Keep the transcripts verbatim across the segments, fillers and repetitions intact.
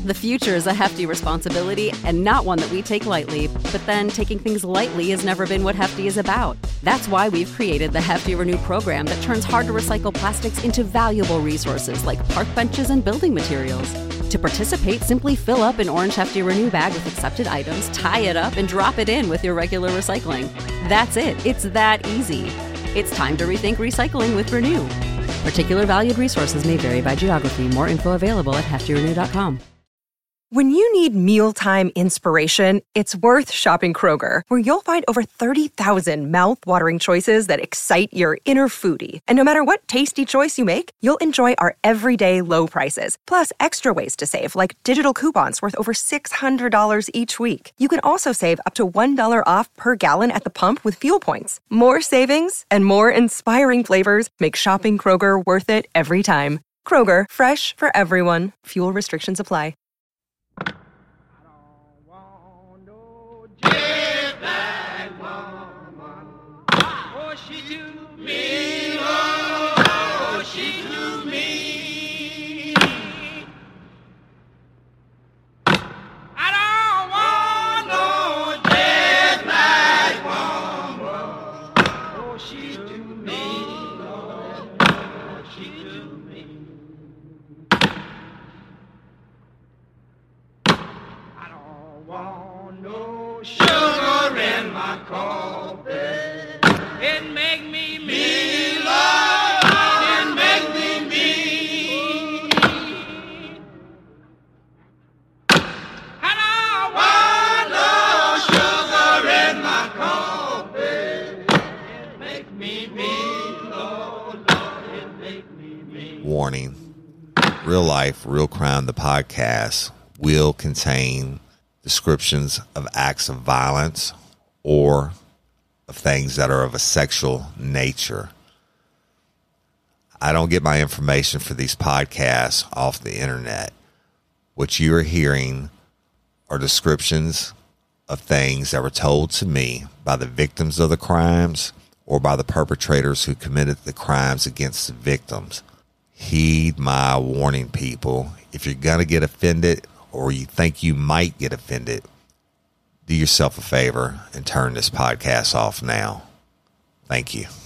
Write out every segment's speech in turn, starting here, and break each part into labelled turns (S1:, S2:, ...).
S1: The future is a hefty responsibility and not one that we take lightly, but then taking things lightly has never been what Hefty is about. That's why we've created the Hefty Renew program that turns hard-to-recycle plastics into valuable resources like park benches and building materials. To participate, simply fill up an orange Hefty Renew bag with accepted items, tie it up, and drop it in with your regular recycling. That's it. It's that easy. It's time to rethink recycling with Renew. Particular valued resources may vary by geography. More info available at hefty renew dot com.
S2: When you need mealtime inspiration, it's worth shopping Kroger, where you'll find over thirty thousand mouth-watering choices that excite your inner foodie. And no matter what tasty choice you make, you'll enjoy our everyday low prices, plus extra ways to save, like digital coupons worth over six hundred dollars each week. You can also save up to one dollar off per gallon at the pump with fuel points. More savings and more inspiring flavors make shopping Kroger worth it every time. Kroger, fresh for everyone. Fuel restrictions apply.
S3: Warning, Real Life, Real Crime, the podcast will contain descriptions of acts of violence or of things that are of a sexual nature. I don't get my information for these podcasts off the internet. What you are hearing are descriptions of things that were told to me by the victims of the crimes or by the perpetrators who committed the crimes against the victims. Heed my warning, people. If you're going to get offended or you think you might get offended, do yourself a favor and turn this podcast off now. Thank you.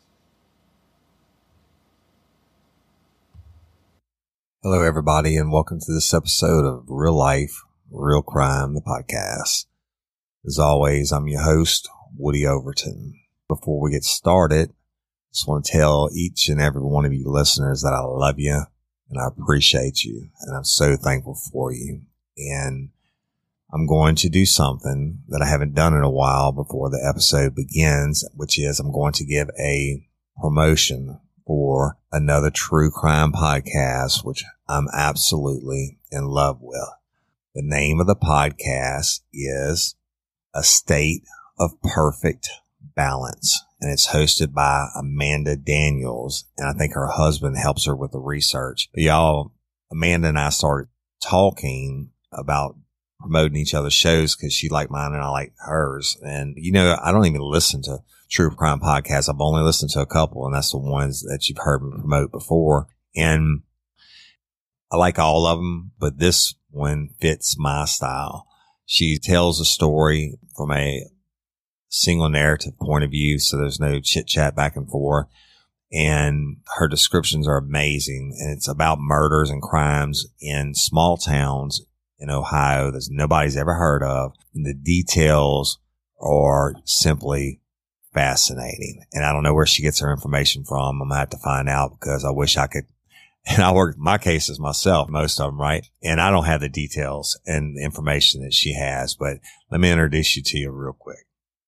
S3: Hello, everybody, and welcome to this episode of Real Life, Real Crime, the podcast. As always, I'm your host, Woody Overton. Before we get started, I just want to tell each and every one of you listeners that I love you and I appreciate you, and I'm so thankful for you. And I'm going to do something that I haven't done in a while before the episode begins, which is I'm going to give a promotion for another true crime podcast, which I'm absolutely in love with. The name of the podcast is A State of Perfect Balance, and it's hosted by Amanda Daniels, and I think her husband helps her with the research. But y'all, Amanda and I started talking about promoting each other's shows because she liked mine and I like hers. And, you know, I don't even listen to true crime podcasts. I've only listened to a couple, and that's the ones that you've heard me promote before. And I like all of them, but this one fits my style. She tells a story from a single narrative point of view, so there's no chit chat back and forth. And her descriptions are amazing. And it's about murders and crimes in small towns in Ohio that nobody's ever heard of. And the details are simply fascinating. And I don't know where she gets her information from. I'm going to have to find out because I wish I could. And I work my cases myself, most of them, right? And I don't have the details and the information that she has, but let me introduce you to you real quick.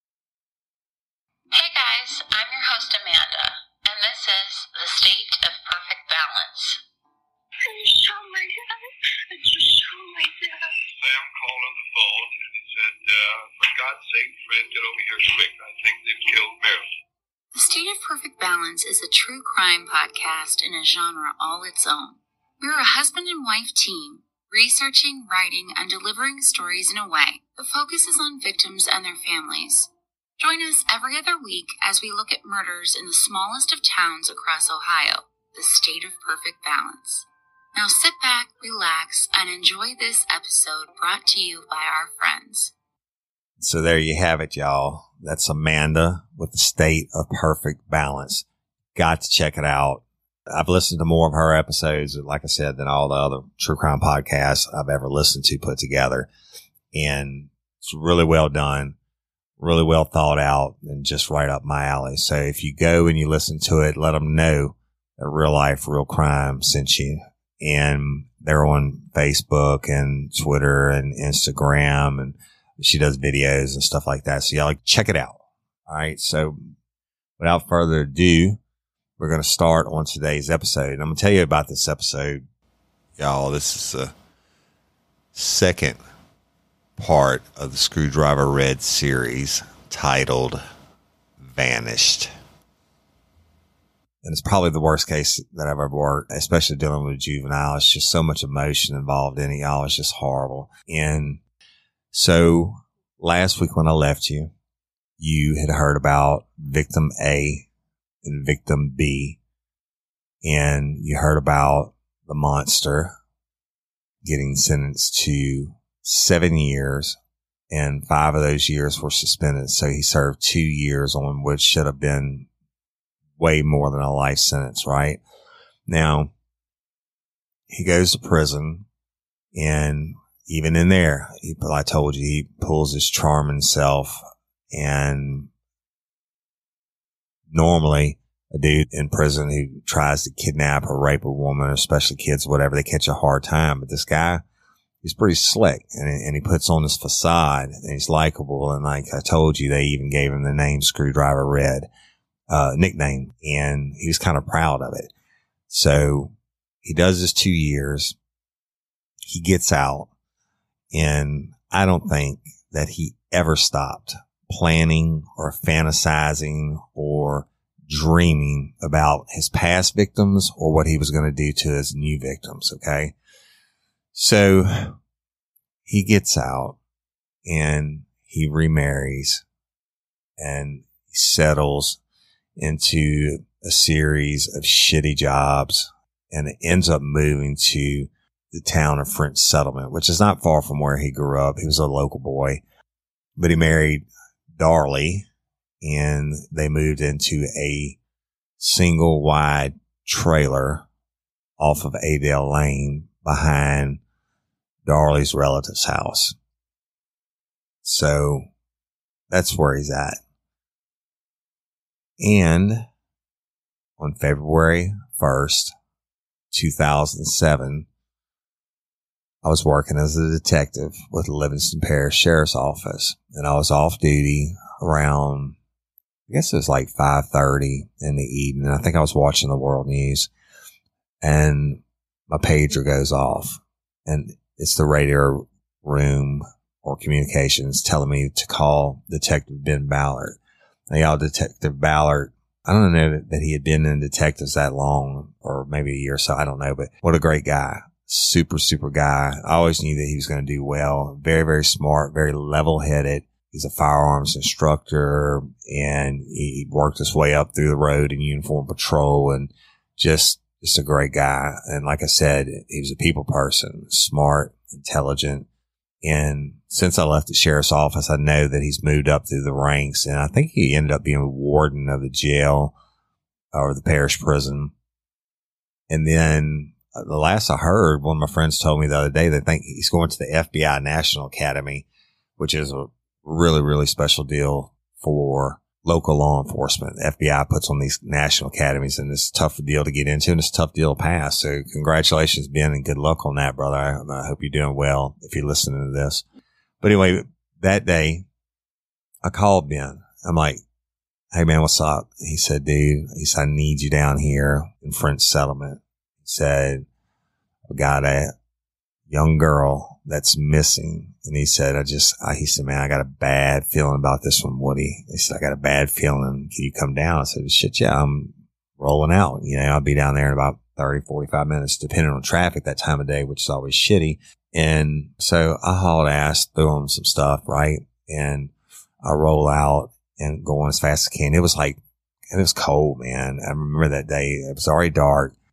S4: Hey guys, I'm your host Amanda, and this is The State of Perfect Balance.
S5: I just saw my dad. I just saw my dad.
S6: Sam called on the phone and he said, uh, for God's sake, Fred, get over here quick. I think they've killed Marilyn.
S4: The State of Perfect Balance is a true crime podcast in a genre all its own. We're a husband and wife team, researching, writing, and delivering stories in a way that focuses on victims and their families. Join us every other week as we look at murders in the smallest of towns across Ohio, the State of Perfect Balance. Now sit back, relax, and enjoy this episode brought to you by our friends.
S3: So there you have it, y'all. That's Amanda with The State of Perfect Balance. Got to check it out. I've listened to more of her episodes, like I said, than all the other true crime podcasts I've ever listened to put together. And it's really well done, really well thought out, and just right up my alley. So if you go and you listen to it, let them know that Real Life, Real Crime sent you. And they're on Facebook and Twitter and Instagram, and she does videos and stuff like that. So y'all check it out. All right. So without further ado, we're going to start on today's episode. I'm going to tell you about this episode. Y'all, this is the second part of the Screwdriver Red series titled Vanished. And it's probably the worst case that I've ever worked, especially dealing with juvenile. It's just so much emotion involved in it, y'all. It's just horrible. And so last week when I left you, you had heard about victim A and victim B. And you heard about the monster getting sentenced to seven years. And five of those years were suspended. So he served two years on which should have been way more than a life sentence, right? Now, he goes to prison, and even in there, he, I told you, he pulls his charming self, and normally a dude in prison who tries to kidnap or rape a woman, or especially kids, whatever, they catch a hard time. But this guy, he's pretty slick, and, and he puts on this facade, and he's likable. And like I told you, they even gave him the name Screwdriver Red. Uh, nickname, and he was kind of proud of it. So he does this two years. He gets out, and I don't think that he ever stopped planning or fantasizing or dreaming about his past victims or what he was going to do to his new victims. Okay. So he gets out and he remarries and he settles into a series of shitty jobs, and it ends up moving to the town of French Settlement, which is not far from where he grew up. He was a local boy, but he married Darlie, and they moved into a single wide trailer off of Adele Lane behind Darlie's relative's house. So that's where he's at. And on February first, two thousand seven, I was working as a detective with the Livingston Parish Sheriff's Office, and I was off duty around, I guess it was like five thirty in the evening. I think I was watching the world news, and my pager goes off, and it's the radio room or communications telling me to call Detective Ben Ballard. Now, y'all, Detective Ballard, I don't know that, that he had been in detectives that long, or maybe a year or so. I don't know, but what a great guy. Super, super guy. I always knew that he was going to do well. Very, very smart, very level-headed. He's a firearms instructor, and he worked his way up through the road in uniform patrol, and just, just a great guy. And like I said, he was a people person, smart, intelligent. And since I left the sheriff's office, I know that he's moved up through the ranks, and I think he ended up being a warden of the jail or the parish prison. And then uh, the last I heard, one of my friends told me the other day, they think he's going to the F B I National Academy, which is a really, really special deal for local law enforcement. The F B I puts on these national academies, and it's a tough deal to get into, and it's a tough deal to pass. So congratulations, Ben, and good luck on that, brother. I, I hope you're doing well if you're listening to this. But anyway, that day I called Ben. I'm like, hey man, what's up? He said, dude, he said, I need you down here in French Settlement. He said, I've got a young girl that's missing. And he said, I just, I, he said, man, I got a bad feeling about this one, Woody. He said, I got a bad feeling. Can you come down? I said, shit, yeah, I'm rolling out. You know, I'll be down there in about thirty, forty-five minutes, depending on traffic that time of day, which is always shitty. And so I hauled ass, threw him some stuff, right? And I roll out and going as fast as I can. It was like, it was cold, man. I remember that day. It was already dark.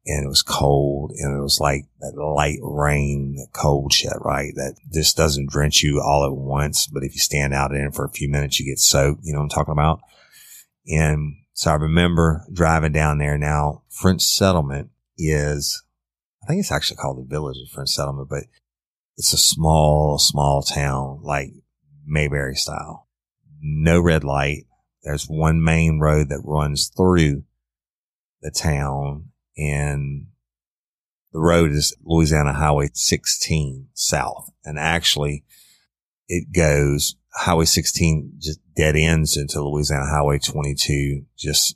S3: and it was cold, and it was like that light rain, that cold shit, right? That just doesn't drench you all at once, but if you stand out in it for a few minutes, you get soaked. You know what I'm talking about? And so I remember driving down there. Now, French Settlement is, I think it's actually called the Village of French Settlement, but it's a small, small town, like Mayberry style. No red light. There's one main road that runs through the town, and the road is Louisiana Highway sixteen south. And actually it goes, Highway sixteen just dead ends into Louisiana Highway twenty-two, just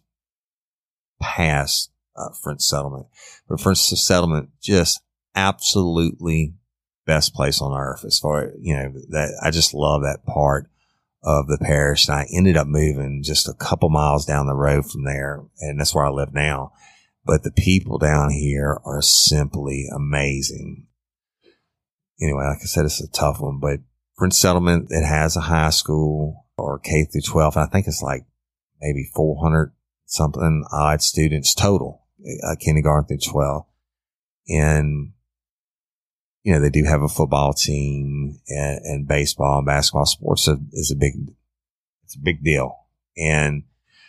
S3: past uh, French Settlement. But French Settlement, just absolutely best place on earth as far, you know, that I just love that part of the parish. And I ended up moving just a couple miles down the road from there, and that's where I live now. But the people down here are simply amazing. Anyway, like I said, it's a tough one, but French Settlement, it has a high school, or K through twelve. I think it's like maybe four hundred something odd students total, uh, kindergarten through twelve. And, you know, they do have a football team, and, and baseball and basketball. Sports is a big, it's a big deal. And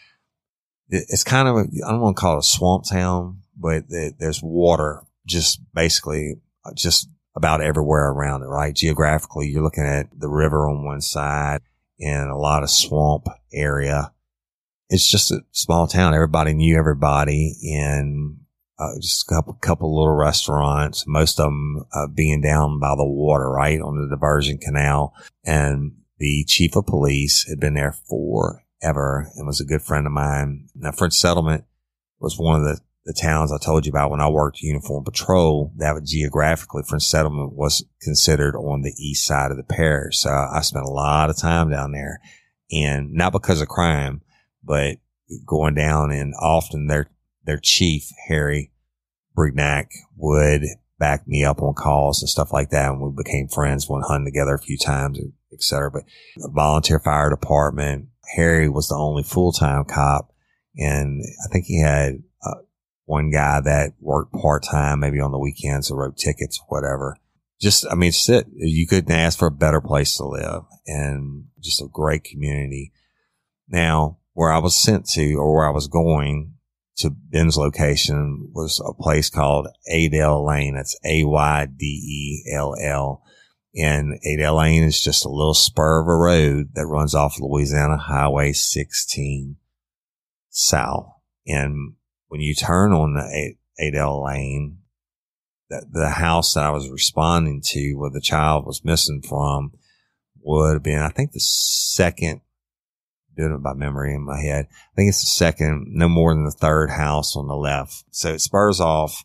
S3: it's kind of, a, I don't want to call it a swamp town, but there's water just basically just about everywhere around it, right? Geographically, you're looking at the river on one side and a lot of swamp area. It's just a small town. Everybody knew everybody, and uh, just a couple, couple little restaurants, most of them uh, being down by the water, right, on the diversion canal. And the chief of police had been there forever and was a good friend of mine. Now, French Settlement was one of the, the towns I told you about when I worked uniform patrol. That would geographically, French Settlement was considered on the east side of the parish. So I spent a lot of time down there, and not because of crime, but going down, and often their, their chief, Harry Brignac, would back me up on calls and stuff like that. And we became friends, went hunting together a few times, et cetera. But the volunteer fire department, Harry was the only full-time cop. And I think he had uh, one guy that worked part-time, maybe on the weekends, or wrote tickets, whatever. Just, I mean, it's it. You couldn't ask for a better place to live, and just a great community. Now, where I was sent to, or where I was going to, Ben's location, was a place called Aydell Lane. That's A Y D E L L. And Aydell Lane is just a little spur of a road that runs off Louisiana Highway sixteen south. And when you turn on the Aydell Lane, the, the house that I was responding to, where the child was missing from, would have been, I think, the second, doing it by memory in my head, I think it's the second, no more than the third house on the left. So it spurs off,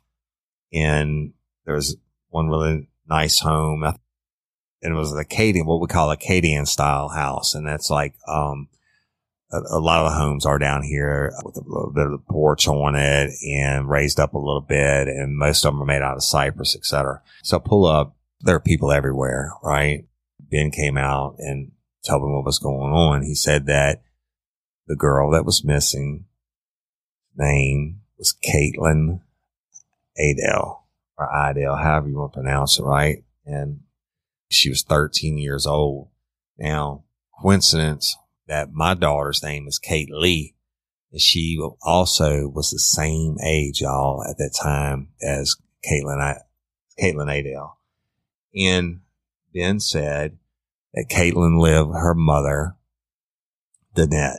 S3: and there's one really nice home, and it was an Acadian, what we call Acadian style house. And that's like, um, a, a lot of the homes are down here with a little bit of the porch on it and raised up a little bit. And most of them are made out of cypress, et cetera. So I pull up, there are people everywhere, right? Ben came out and told me what was going on. He said that the girl that was missing, name was Caitlin Aydell, or Aydell, however you want to pronounce it, right? And she was thirteen years old. Now, coincidence that my daughter's name is Kate Lee, and she also was the same age, y'all, at that time as Caitlin, I, Caitlin Aydell. And Ben said that Caitlin lived with her mother, Danette.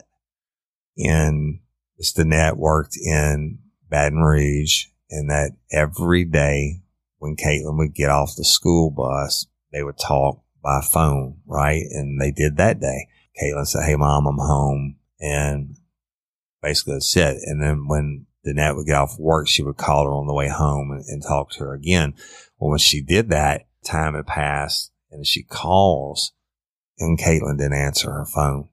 S3: And this Danette worked in Baton Rouge, and that every day when Caitlin would get off the school bus, they would talk by phone, right? And they did that day. Caitlin said, "Hey, Mom, I'm home." And basically that's it. And then when Danette would get off work, she would call her on the way home and, and talk to her again. Well, when she did that, time had passed, and she calls, and Caitlin didn't answer her phone.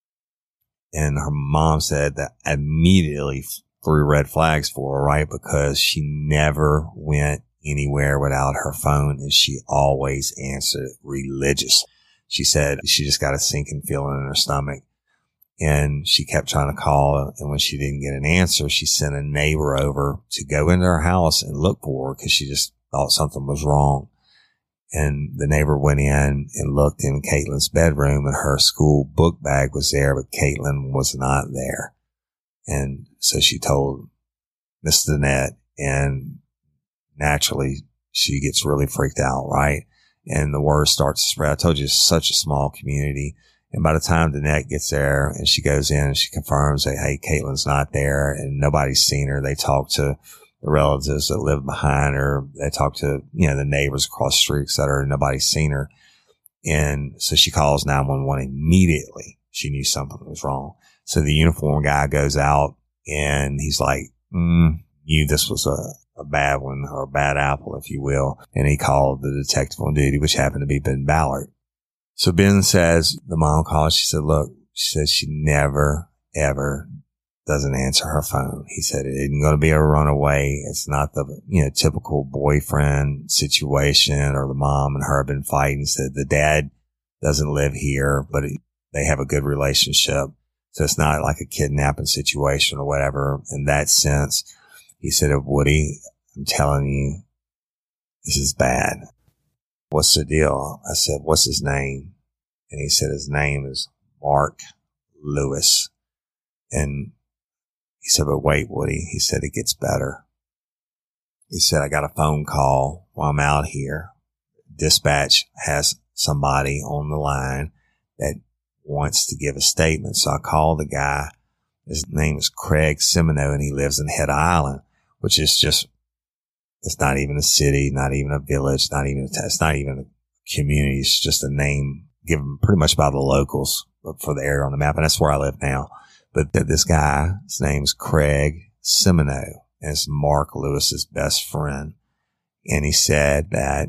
S3: And her mom said that immediately threw red flags for her, right? Because she never went anywhere without her phone, and she always answered religiously. She said she just got a sinking feeling in her stomach. And she kept trying to call, and when she didn't get an answer, she sent a neighbor over to go into her house and look for her because she just thought something was wrong. And the neighbor went in and looked in Caitlin's bedroom, and her school book bag was there, but Caitlin was not there. And so she told Miss Danette, and naturally she gets really freaked out, right? And the word starts to spread. I told you it's such a small community. And by the time Danette gets there and she goes in and she confirms that, hey, Caitlin's not there and nobody's seen her. They talk to the relatives that live behind her. They talk to, you know, the neighbors across the street, et cetera, and nobody's seen her. And so she calls nine one one immediately. She knew something was wrong. So the uniform guy goes out and he's like, mm, knew this was a, a bad one, or a bad apple, if you will. And he called the detective on duty, which happened to be Ben Ballard. So Ben says, the mom called, she said, look, she says she never, ever doesn't answer her phone. He said, it isn't going to be a runaway. It's not the, you know, typical boyfriend situation, or the mom and her have been fighting. He said the dad doesn't live here, but it, they have a good relationship. So it's not like a kidnapping situation or whatever. In that sense, he said, Woody, I'm telling you, this is bad. What's the deal? I said, what's his name? And he said, his name is Mark Lewis. And he said, but wait, Woody. He said, it gets better. He said, I got a phone call while I'm out here. Dispatch has somebody on the line that wants to give a statement. So I called the guy. His name is Craig Semino, and he lives in Head Island, which is just, it's not even a city, not even a village, not even, a, it's not even a community. It's just a name given pretty much by the locals for the area on the map. And that's where I live now. But this guy, his name is Craig Semino, and it's Mark Lewis's best friend. And he said that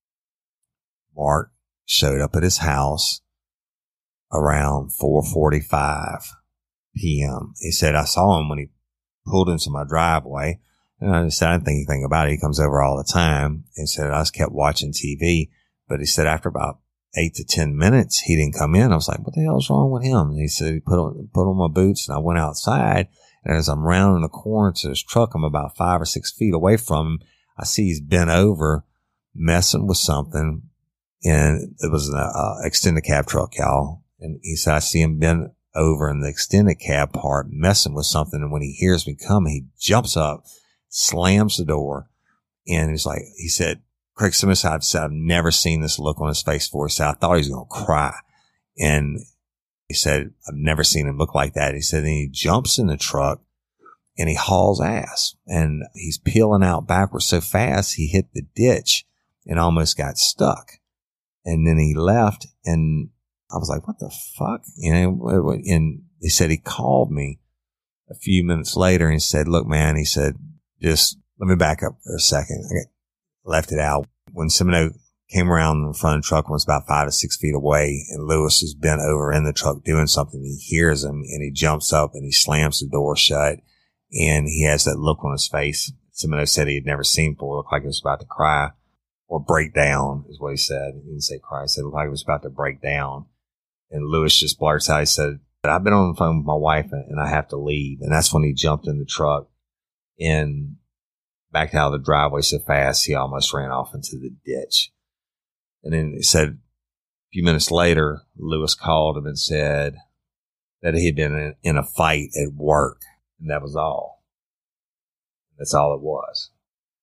S3: Mark showed up at his house around four forty-five p.m. He said, I saw him when he pulled into my driveway. And I said, I didn't think anything about it. He comes over all the time. He said, I just kept watching T V. But he said, after about eight to ten minutes, he didn't come in. I was like, what the hell's wrong with him? And he said, he put on, put on my boots, and I went outside. And as I'm rounding the corner to his truck, I'm about five or six feet away from him. I see he's bent over, messing with something. And it was an uh, extended cab truck, y'all. And he said, I see him bent over in the extended cab part, messing with something. And when he hears me coming, he jumps up, slams the door. And he's like, he said, Craig Smith, I've said, I've never seen this look on his face before. He said, I thought he was going to cry. And he said, I've never seen him look like that. He said, then he jumps in the truck and he hauls ass, and he's peeling out backwards so fast he hit the ditch and almost got stuck. And then he left, and I was like, what the fuck? You know, and he said he called me a few minutes later and he said, look, man, he said, just let me back up for a second. I left it out. When Semino came around the front of the truck and was about five to six feet away, and Lewis is bent over in the truck doing something, he hears him and he jumps up and he slams the door shut, and he has that look on his face Semino said he had never seen before. It looked like he was about to cry or break down, is what he said. He didn't say cry. He said it looked like he was about to break down. And Lewis just blurts out, he said, I've been on the phone with my wife and I have to leave. And that's when he jumped in the truck and backed out of the driveway so fast he almost ran off into the ditch. And then he said a few minutes later, Lewis called him and said that he had been in, in a fight at work. And that was all. That's all it was.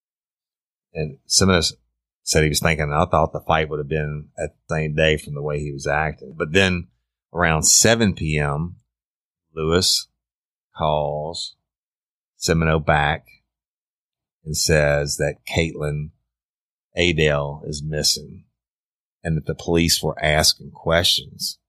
S3: And Simmons said he was thinking, I thought the fight would have been at the same day from the way he was acting. But then around seven p.m., Lewis calls Semino back and says that Caitlin Adele is missing and that the police were asking questions.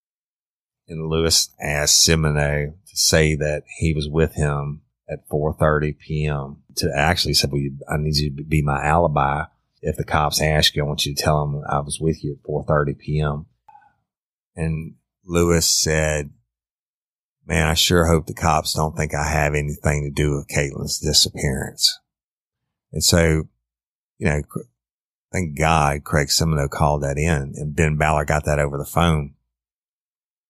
S3: And Lewis asked Semino to say that he was with him at four thirty p.m. to actually said, well, I need you to be my alibi. If the cops ask you, I want you to tell them I was with you at four thirty p.m. And Lewis said, man, I sure hope the cops don't think I have anything to do with Caitlin's disappearance. And so, you know, thank God Craig Semino called that in, and Ben Ballard got that over the phone.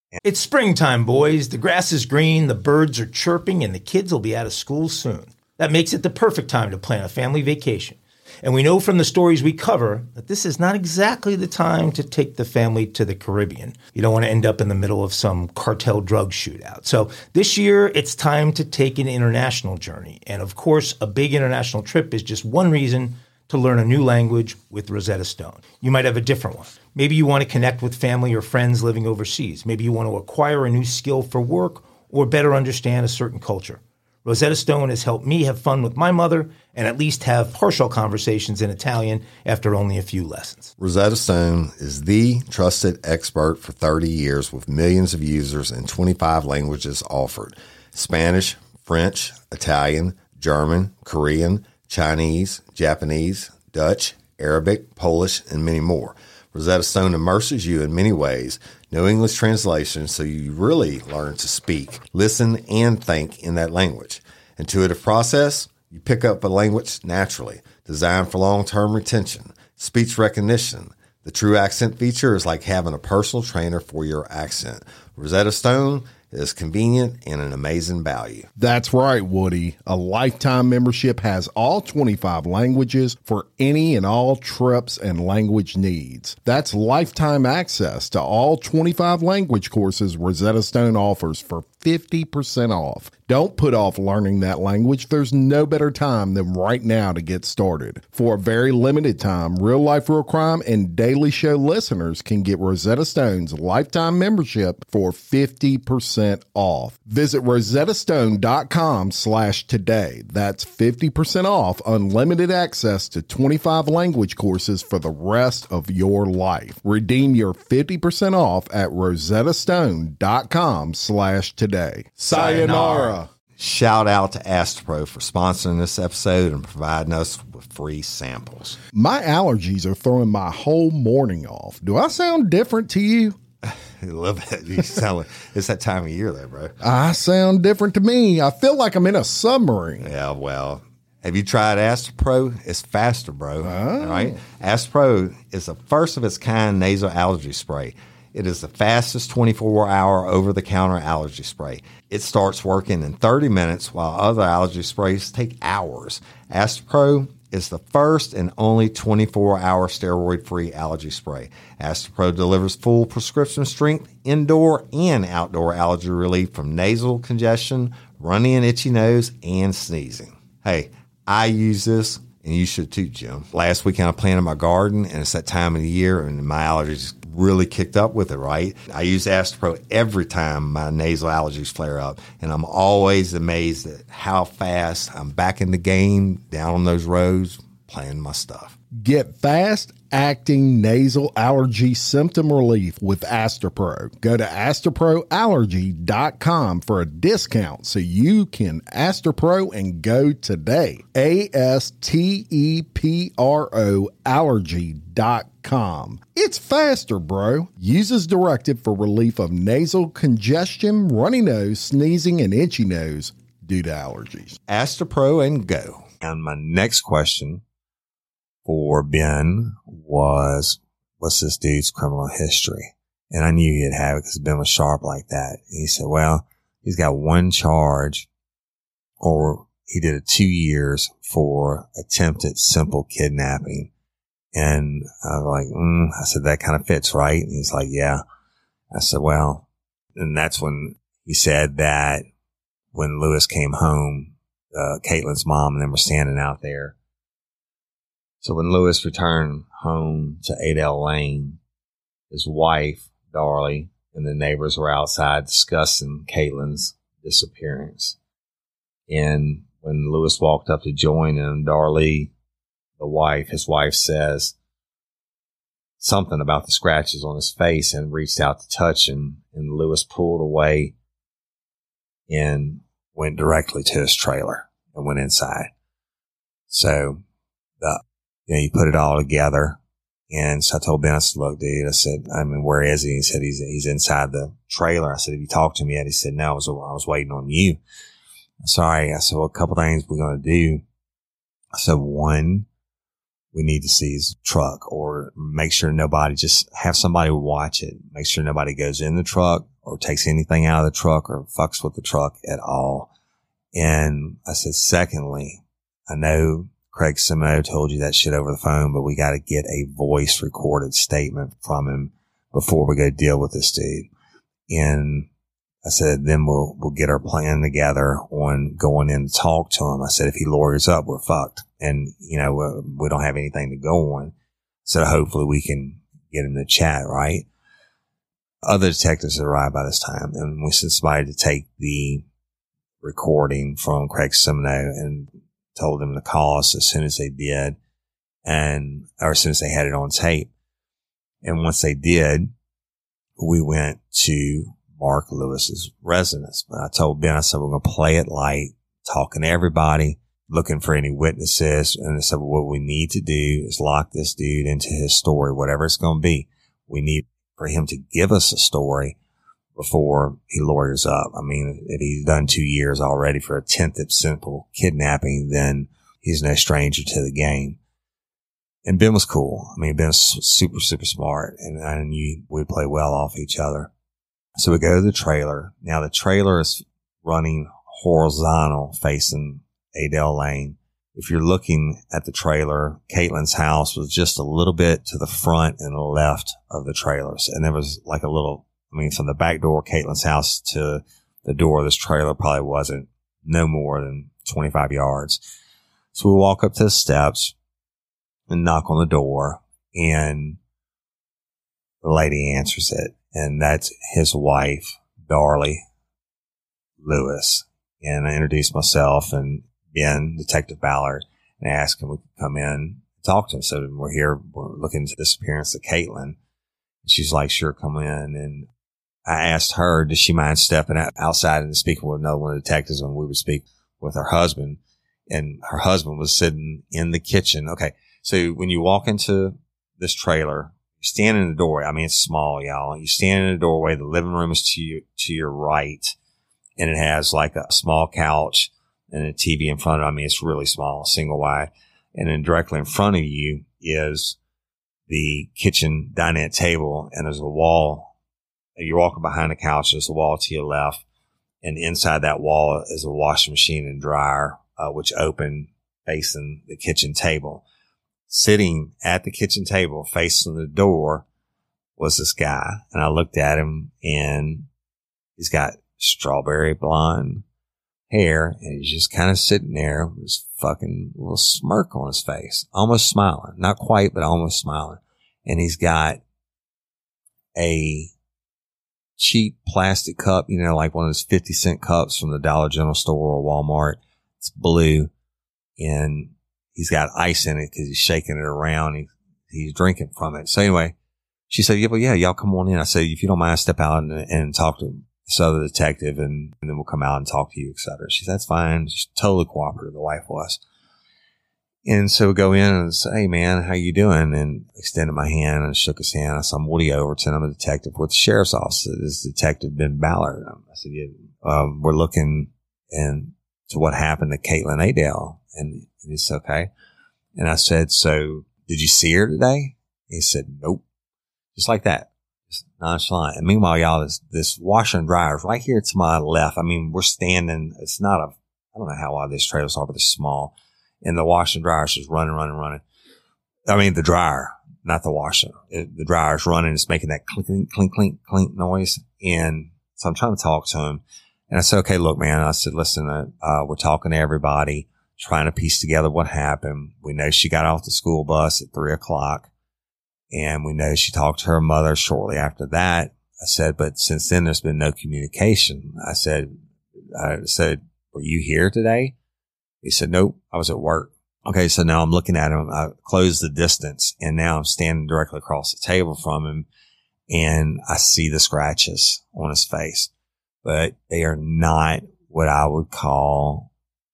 S7: It's springtime, boys. The grass is green, the birds are chirping, and the kids will be out of school soon. That makes it the perfect time to plan a family vacation. And we know from the stories we cover that this is not exactly the time to take the family to the Caribbean. You don't want to end up in the middle of some cartel drug shootout. So this year, it's time to take an international journey. And of course, a big international trip is just one reason to learn a new language with Rosetta Stone. You might have a different one. Maybe you want to connect with family or friends living overseas. Maybe you want to acquire a new skill for work or better understand a certain culture. Rosetta Stone has helped me have fun with my mother and at least have partial conversations in Italian after only a few lessons.
S3: Rosetta Stone is the trusted expert for thirty years with millions of users in twenty-five languages offered: Spanish, French, Italian, German, Korean, Chinese, Japanese, Dutch, Arabic, Polish, and many more. Rosetta Stone immerses you in many ways. No English translation, so you really learn to speak, listen, and think in that language. Intuitive process, you pick up a language naturally. Designed for long-term retention. Speech recognition. The True Accent feature is like having a personal trainer for your accent. Rosetta Stone is convenient and an amazing value.
S8: That's right, Woody. A lifetime membership has all twenty-five languages for any and all trips and language needs. That's lifetime access to all twenty-five language courses Rosetta Stone offers for fifty percent off. Don't put off learning that language. There's no better time than right now to get started. For a very limited time, Real Life Real Crime and Daily Show listeners can get Rosetta Stone's lifetime membership for fifty percent off. Visit rosettastone.com slash today. That's fifty percent off unlimited access to twenty-five language courses for the rest of your life. Redeem your fifty percent off at rosettastone.com slash today. Sayonara.
S3: Shout out to Astepro for sponsoring this episode and providing us with free samples.
S8: My allergies are throwing my whole morning off. Do I sound different to you?
S3: A little bit. You sound like it's that time of year, though, bro.
S8: I sound different to me. I feel like I'm in a submarine.
S3: Yeah, well, have you tried Astepro? It's faster, bro.
S8: Oh.
S3: All right. Astepro is the first of its kind nasal allergy spray. It is the fastest twenty-four hour over-the-counter allergy spray. It starts working in thirty minutes, while other allergy sprays take hours. Astepro is the first and only twenty-four hour steroid-free allergy spray. Astepro delivers full prescription strength, indoor and outdoor allergy relief from nasal congestion, runny and itchy nose, and sneezing. Hey, I use this, and you should too, Jim. Last weekend I planted my garden, and it's that time of the year, and my allergies really kicked up with it, right? I use Astepro every time my nasal allergies flare up, and I'm always amazed at how fast I'm back in the game, down on those roads, playing my stuff.
S8: Get fast-acting nasal allergy symptom relief with Astepro. Go to astepro allergy dot com for a discount so you can Astepro and go today. A S T E P R O allergy dot com. It's faster, bro. Use as directed for relief of nasal congestion, runny nose, sneezing, and itchy nose due to allergies.
S3: Astepro and go. And my next question for Ben was, what's this dude's criminal history? And I knew he'd have it because Ben was sharp like that. And he said, well, he's got one charge, or he did two years for attempted simple kidnapping. And I was like, mm. I said, that kind of fits, right? And he's like, yeah. I said, well, and that's when he said that when Lewis came home, uh, Caitlin's mom and them were standing out there. So when Lewis returned home to Adele Lane, his wife, Darlie, and the neighbors were outside discussing Caitlin's disappearance. And when Lewis walked up to join him, Darlie, the wife, his wife says something about the scratches on his face and reached out to touch him. And Lewis pulled away and went directly to his trailer and went inside. So the You know, you put it all together. And so I told Ben, I said, look, dude, I said, I mean, where is he? He said, he's, he's inside the trailer. I said, have you talked to him yet? He said, no, I was, I was waiting on you. Sorry. I said, well, a couple things we're going to do. I said, one, we need to see his truck, or make sure nobody, just have somebody watch it. Make sure nobody goes in the truck or takes anything out of the truck or fucks with the truck at all. And I said, secondly, I know Craig Simoneau told you that shit over the phone, but we got to get a voice recorded statement from him before we go deal with this dude. And I said, then we'll, we'll get our plan together on going in to talk to him. I said, if he lawyers up, we're fucked. And, you know, we, we don't have anything to go on. So hopefully we can get him to chat, right? Other detectives had arrived by this time, and we sent somebody to take the recording from Craig Simoneau and told them to call us as soon as they did, and or as soon as they had it on tape. And once they did, we went to Mark Lewis's residence. But I told Ben, I said, we're going to play it light, talking to everybody, looking for any witnesses. And I said, well, what we need to do is lock this dude into his story, whatever it's going to be. We need for him to give us a story before he lawyers up. I mean, if he's done two years already for a tenth of simple kidnapping, then he's no stranger to the game. And Ben was cool. I mean, Ben was super, super smart, and I knew we'd play well off each other. So we go to the trailer. Now the trailer is running horizontal facing Adele Lane. If you're looking at the trailer, Caitlin's house was just a little bit to the front and the left of the trailers. And there was like a little, I mean, from the back door of Caitlin's house to the door of this trailer probably wasn't no more than twenty-five yards. So we walk up to the steps and knock on the door, and the lady answers it. And that's his wife, Darlie Lewis. And I introduced myself and Ben, Detective Ballard, and asked him if we could come in and talk to him. So we're here, we're looking into the disappearance of Caitlin. And she's like, sure, come in. And I asked her, does she mind stepping out outside and speaking with another one of the detectives when we would speak with her husband? And her husband was sitting in the kitchen. Okay. So when you walk into this trailer, you stand in the doorway. I mean, it's small, y'all. You stand in the doorway. The living room is to you, to your right, and it has like a small couch and a T V in front of it. I mean, it's really small, single wide. And then directly in front of you is the kitchen dinette table, and there's a wall. You're walking behind the couch. There's a wall to your left, and inside that wall is a washing machine and dryer, uh, which open facing the kitchen table. Sitting at the kitchen table facing the door was this guy. And I looked at him, and he's got strawberry blonde hair, and he's just kind of sitting there with this fucking little smirk on his face, almost smiling. Not quite, but almost smiling. And he's got a cheap plastic cup, you know, like one of those fifty cent cups from the Dollar General store or Walmart. It's blue, and he's got ice in it because he's shaking it around. He, he's drinking from it. So anyway, she said, yeah, well, yeah, y'all come on in. I said, if you don't mind, step out and, and talk to this other detective, and, and then we'll come out and talk to you, et cetera. She said, that's fine. She's totally cooperative. The wife was. And so we go in and say, hey, man, how you doing? And extended my hand and shook his hand. I said, I'm Woody Overton. I'm a detective with the sheriff's office. This is Detective Ben Ballard. I said, yeah, um, we're looking and to what happened to Caitlin Adele. And, and he said, okay. And I said, so did you see her today? He said, nope. Just like that. Just nonchalant. And meanwhile, y'all, this, this washer and dryer is right here to my left. I mean, we're standing, it's not a, I don't know how wide this trailers are, but it's small. And the washer and dryer is just running, running, running. I mean, the dryer, not the washer. It, the dryer is running. It's making that clink, clink, clink, clink, clink noise. And so I'm trying to talk to him. And I said, okay, look, man. I said, listen, uh, uh, we're talking to everybody, trying to piece together what happened. We know she got off the school bus at three o'clock. And we know she talked to her mother shortly after that. I said, but since then, there's been no communication. I said, I said, were you here today? He said, nope, I was at work. Okay, so now I'm looking at him. I closed the distance, and now I'm standing directly across the table from him, and I see the scratches on his face. But they are not what I would call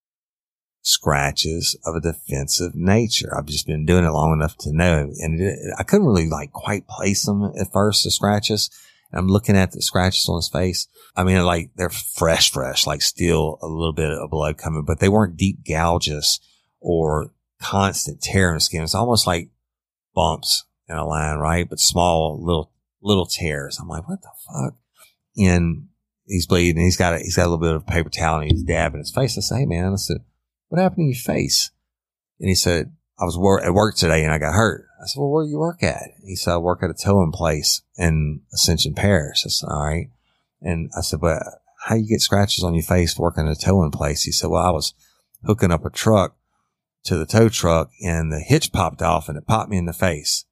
S3: scratches of a defensive nature. I've just been doing it long enough to know. And it, I couldn't really like quite place them at first, the scratches. And I'm looking at the scratches on his face. I mean, like they're fresh, fresh, like still a little bit of blood coming, but they weren't deep gouges or constant tear in the skin. It's almost like bumps in a line, right? But small little, little tears. I'm like, what the fuck? and he's bleeding. He's got a, he's got a little bit of paper towel and he's dabbing his face. I said, hey man, I said, what happened to your face? And he said, I was wor- at work today and I got hurt. I said, well, where do you work at? He said, I work at a towing place in Ascension Parish. I said, all right. And I said, but how you get scratches on your face working at a towing place? He said, well, I was hooking up a truck to the tow truck and the hitch popped off and it popped me in the face.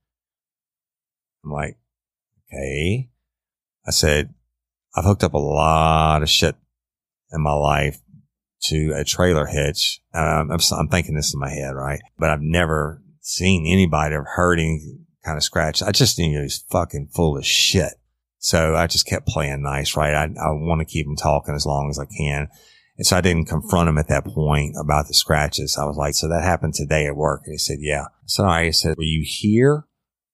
S3: I'm like, okay. I said, I've hooked up a lot of shit in my life to a trailer hitch. Um, I'm, I'm thinking this in my head, right? But I've never seen anybody ever hurt any kind of scratch. I just knew he was fucking full of shit. So I just kept playing nice, right? I, I want to keep him talking as long as I can. And so I didn't confront him at that point about the scratches. I was like, so that happened today at work. And he said, yeah. So I said, were you here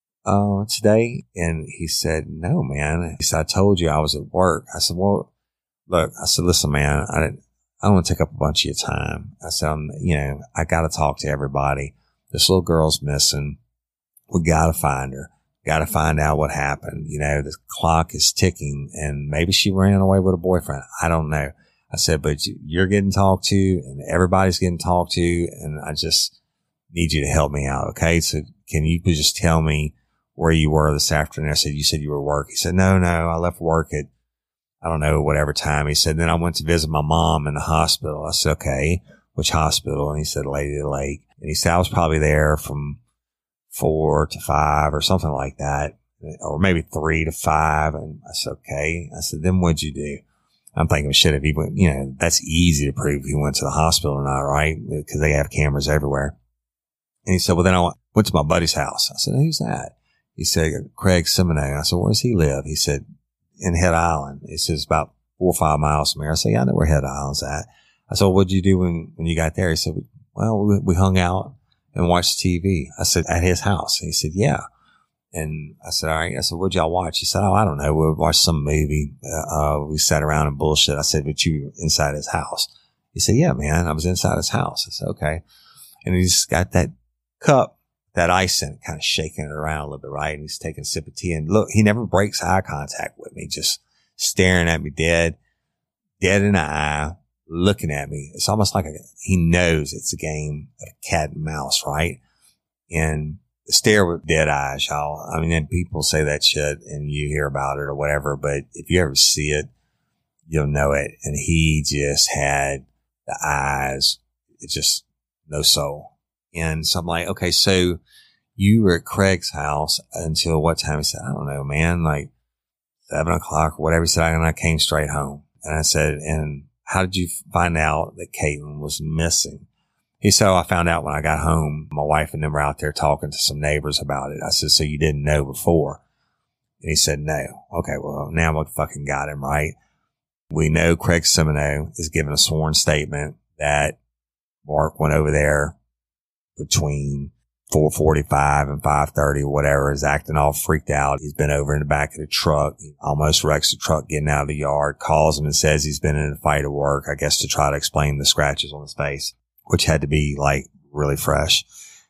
S3: uh, today? And he said, no, man. He said, I told you I was at work. I said, well, look, I said, listen, man, I didn't, I don't want to take up a bunch of your time. I said, um, you know, I got to talk to everybody. This little girl's missing. We got to find her. Got to find out what happened. You know, the clock is ticking and maybe she ran away with a boyfriend. I don't know. I said, but you're getting talked to and everybody's getting talked to. And I just need you to help me out. Okay. So can you just tell me where you were this afternoon? I said, you said you were at work. He said, no, no, I left work at, I don't know, whatever time. He said, then I went to visit my mom in the hospital. I said, okay, which hospital? And he said, Lady of the Lake. And he said, I was probably there from four to five or something like that, or maybe three to five. And I said, okay. I said, then what'd you do? I'm thinking, shit, if he went, you know, that's easy to prove if he went to the hospital or not, right? Because they have cameras everywhere. And he said, well, then I went to my buddy's house. I said, who's that? He said, Craig Simoneau. I said, where does he live? He said, in Head Island. He says, about four or five miles from here. I said, yeah, I know where Head Island's at. I said, well, what'd you do when, when you got there? He said, well, we, we hung out and watched T V. I said, at his house. He said, yeah. And I said, all right. I said, what'd y'all watch? He said, oh, I don't know. We watched some movie. Uh, we sat around and bullshit. I said, but you were inside his house. He said, yeah, man, I was inside his house. I said, okay. And he just got that cup, that ice in it, kind of shaking it around a little bit, right? And he's taking a sip of tea. And look, he never breaks eye contact with me, just staring at me dead, dead in the eye, looking at me. It's almost like a, he knows it's a game of cat and mouse, right? And stare with dead eyes, y'all. I mean, and people say that shit and you hear about it or whatever, but if you ever see it, you'll know it. And he just had the eyes, it's just no soul. And so I'm like, okay, so you were at Craig's house until what time? He said, I don't know, man, like seven o'clock or whatever. He said, and I came straight home. And I said, and how did you find out that Caitlin was missing? He said, oh, I found out when I got home. My wife and them were out there talking to some neighbors about it. I said, so you didn't know before? And he said, no. Okay, well, now we fucking got him, right? We know Craig Simoneau is giving a sworn statement that Mark went over there between four forty-five and five thirty or whatever, is acting all freaked out. He's been over in the back of the truck. He almost wrecks the truck getting out of the yard, calls him and says he's been in a fight at work, I guess to try to explain the scratches on his face, which had to be like really fresh.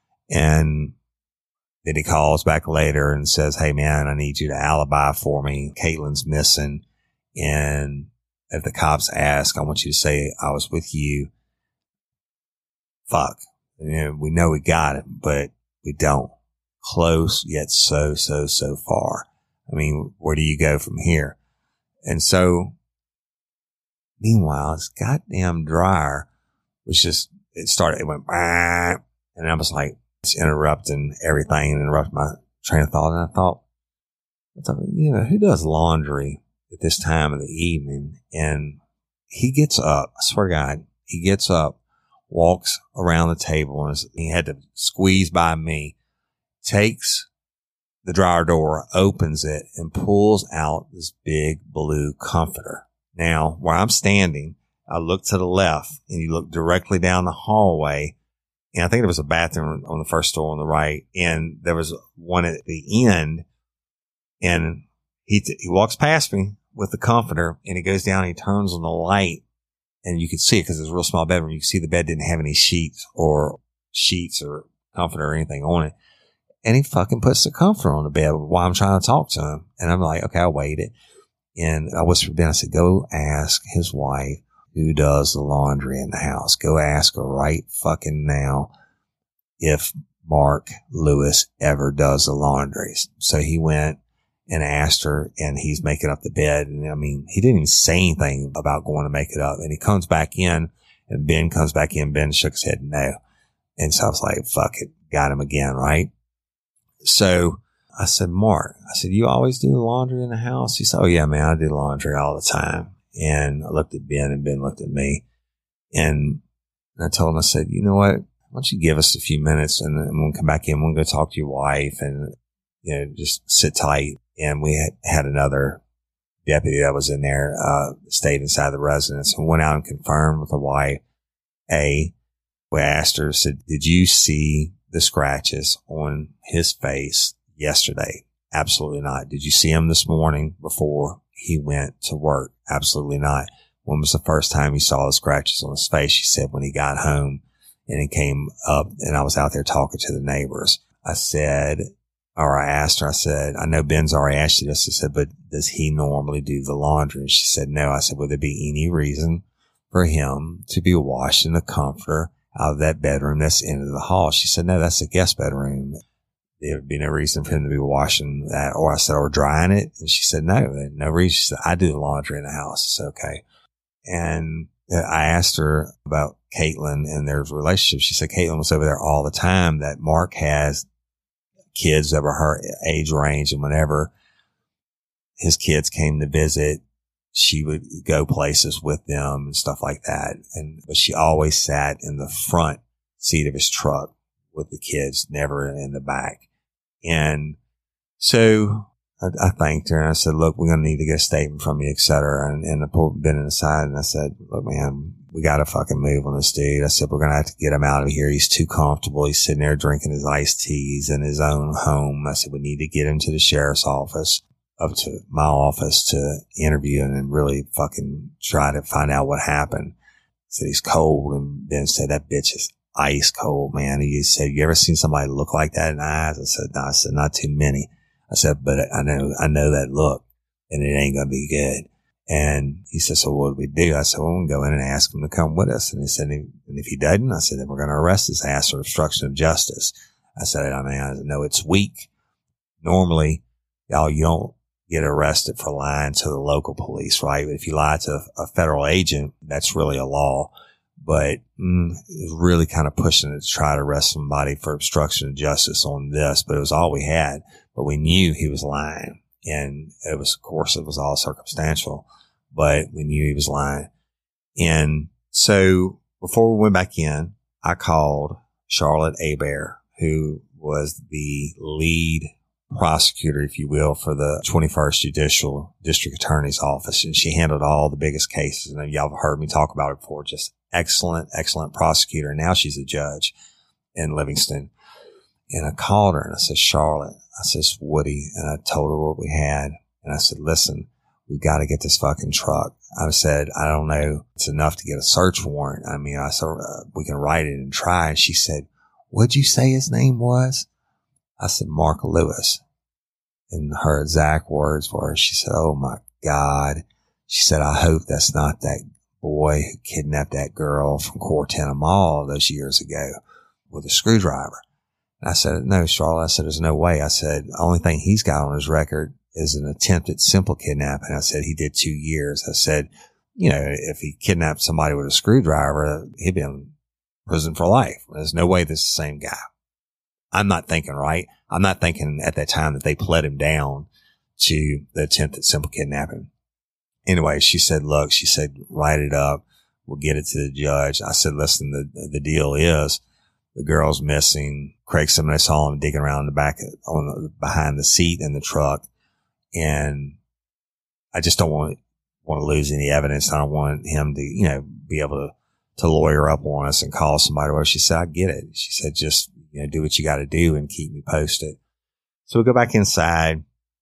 S3: And then he calls back later and says, hey man, I need you to alibi for me. Caitlin's missing. And if the cops ask, I want you to say I was with you. Fuck. You know, we know we got it, but we don't. Close, yet so, so, so far. I mean, where do you go from here? And so, meanwhile, this goddamn dryer was just, it started, it went, bah, and I was like, it's interrupting everything and interrupting my train of thought. And I thought, I thought, you know, who does laundry at this time of the evening? And he gets up, I swear to God, he gets up, walks around the table, and he had to squeeze by me, takes the dryer door, opens it, and pulls out this big blue comforter. Now, where I'm standing, I look to the left, and you look directly down the hallway, and I think there was a bathroom on the first floor on the right, and there was one at the end, and he t- he walks past me with the comforter, and he goes down, and he turns on the light, and you could see it because it's a real small bedroom. You could see the bed didn't have any sheets or sheets or comforter or anything on it. And he fucking puts the comforter on the bed while I'm trying to talk to him. And I'm like, okay, I'll wait it. And I whispered to Ben, I said, go ask his wife who does the laundry in the house. Go ask her right fucking now if Mark Lewis ever does the laundry. So he went and asked her, and he's making up the bed. And I mean, he didn't even say anything about going to make it up. And he comes back in, and Ben comes back in. Ben shook his head no. And so I was like, fuck it. Got him again, right? So I said, Mark, I said, you always do the laundry in the house? He said, oh yeah, man, I do laundry all the time. And I looked at Ben, and Ben looked at me. And I told him, I said, you know what? Why don't you give us a few minutes, and then we'll come back in. We'll go talk to your wife and, you know, just sit tight. And we had, had another deputy that was in there, uh, stayed inside the residence, and went out and confirmed with the wife. A, we asked her, said, did you see the scratches on his face yesterday? Absolutely not. Did you see him this morning before he went to work? Absolutely not. When was the first time you saw the scratches on his face? She said when he got home and he came up, and I was out there talking to the neighbors. I said, or I asked her, I said, I know Ben's already asked you this. I said, but does he normally do the laundry? And she said, no. I said, would there be any reason for him to be washing the comforter out of that bedroom that's into the hall? She said, no, that's a guest bedroom. There would be no reason for him to be washing that. Or I said, or drying it. And she said, no, no reason. She said, I do the laundry in the house. It's okay. And I asked her about Caitlin and their relationship. She said Caitlin was over there all the time, that Mark has kids that were her age range. And whenever his kids came to visit, she would go places with them and stuff like that. And, but she always sat in the front seat of his truck with the kids, never in the back. And so I, I thanked her, and I said, look, we're going to need to get a statement from you, et cetera. And, and I pulled Ben aside, and I said, look, man, we got to fucking move on this dude. I said, we're going to have to get him out of here. He's too comfortable. He's sitting there drinking his iced teas in his own home. I said, we need to get him to the sheriff's office, up to my office, to interview him and really fucking try to find out what happened. I said, he's cold. And Ben said, that bitch is ice cold, man. He said, you ever seen somebody look like that in the eyes? I said, no. I said, not too many. I said, but I know, I know that look, and it ain't going to be good. And he said, so what do we do? I said, well, we'll go in and ask him to come with us. And he said, and if he doesn't, I said, then we're going to arrest his ass for obstruction of justice. I said, I mean, I know it's weak. Normally, y'all, you don't get arrested for lying to the local police, right? But if you lie to a federal agent, that's really a law. But mm, it was really kind of pushing it to try to arrest somebody for obstruction of justice on this. But it was all we had. But we knew he was lying. And it was, of course, it was all circumstantial, but we knew he was lying. And so before we went back in, I called Charlotte Hebert, who was the lead prosecutor, if you will, for the twenty-first Judicial District Attorney's Office. And she handled all the biggest cases. And y'all have heard me talk about it before. Just excellent, excellent prosecutor. And now she's a judge in Livingston. And I called her and I said, Charlotte, I said, it's Woody. And I told her what we had. And I said, listen, we got to get this fucking truck. I said, I don't know. It's enough to get a search warrant. I mean, I said, uh, we can write it and try. And she said, what'd you say his name was? I said, Mark Lewis. And her exact words were, she said, oh my God. She said, I hope that's not that boy who kidnapped that girl from Cortina Mall those years ago with a screwdriver. And I said, no, Charlotte. I said, there's no way. I said, the only thing he's got on his record is an attempt at simple kidnapping. I said, he did two years. I said, you know, if he kidnapped somebody with a screwdriver, he'd be in prison for life. There's no way this is the same guy. I'm not thinking right. I'm not thinking at that time that they pled him down to the attempt at simple kidnapping. Anyway, she said, look, she said, write it up. We'll get it to the judge. I said, listen, the, the deal is the girl's missing. Craig said, I saw him digging around in the back, on the, behind the seat in the truck. And I just don't want, want to lose any evidence. I don't want him to, you know, be able to, to lawyer up on us and call somebody. Well, she said, I get it. She said, just, you know, do what you got to do and keep me posted. So we go back inside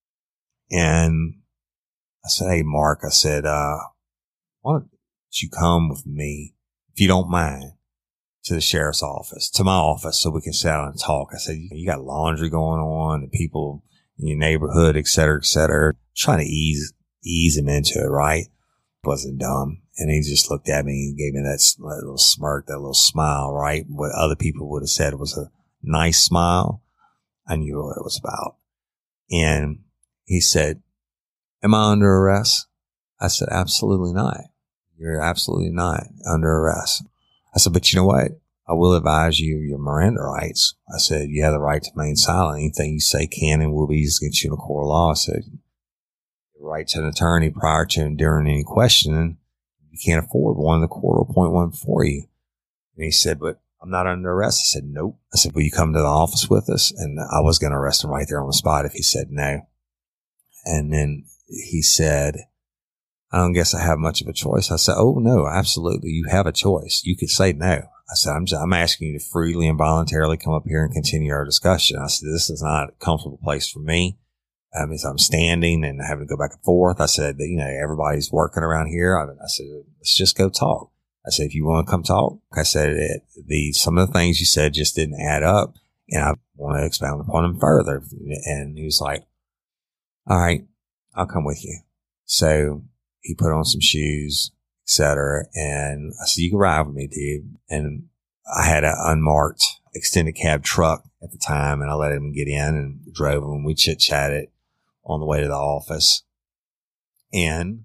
S3: and I said, hey, Mark, I said, uh, why don't you come with me, if you don't mind, to the sheriff's office, to my office, so we can sit down and talk. I said, you got laundry going on, the people in your neighborhood, et cetera, et cetera. Trying to ease, ease him into it, right? Wasn't dumb. And he just looked at me and gave me that, that little smirk, that little smile, right? What other people would have said was a nice smile. I knew what it was about. And he said, am I under arrest? I said, absolutely not. You're absolutely not under arrest. I said, but you know what? I will advise you of your Miranda rights. I said, you have the right to remain silent. Anything you say can and will be used against you in a court of law. I said, your right to an attorney prior to and during any questioning. You can't afford one, the court will appoint one for you. And he said, but I'm not under arrest. I said, nope. I said, will you come to the office with us? And I was going to arrest him right there on the spot if he said no. And then he said, I don't guess I have much of a choice. I said, oh, no, absolutely. You have a choice. You could say no. I said, I'm, just, I'm asking you to freely and voluntarily come up here and continue our discussion. I said, this is not a comfortable place for me. I mean, I'm standing and having to go back and forth. I said, you know, everybody's working around here. I, I said, let's just go talk. I said, if you want to come talk, I said, it, the, some of the things you said just didn't add up. And I want to expound upon them further. And he was like, all right, I'll come with you. So he put on some shoes, et cetera. And I said, you can ride with me, dude. And I had an unmarked extended cab truck at the time, and I let him get in and drove him. We chit chatted on the way to the office. And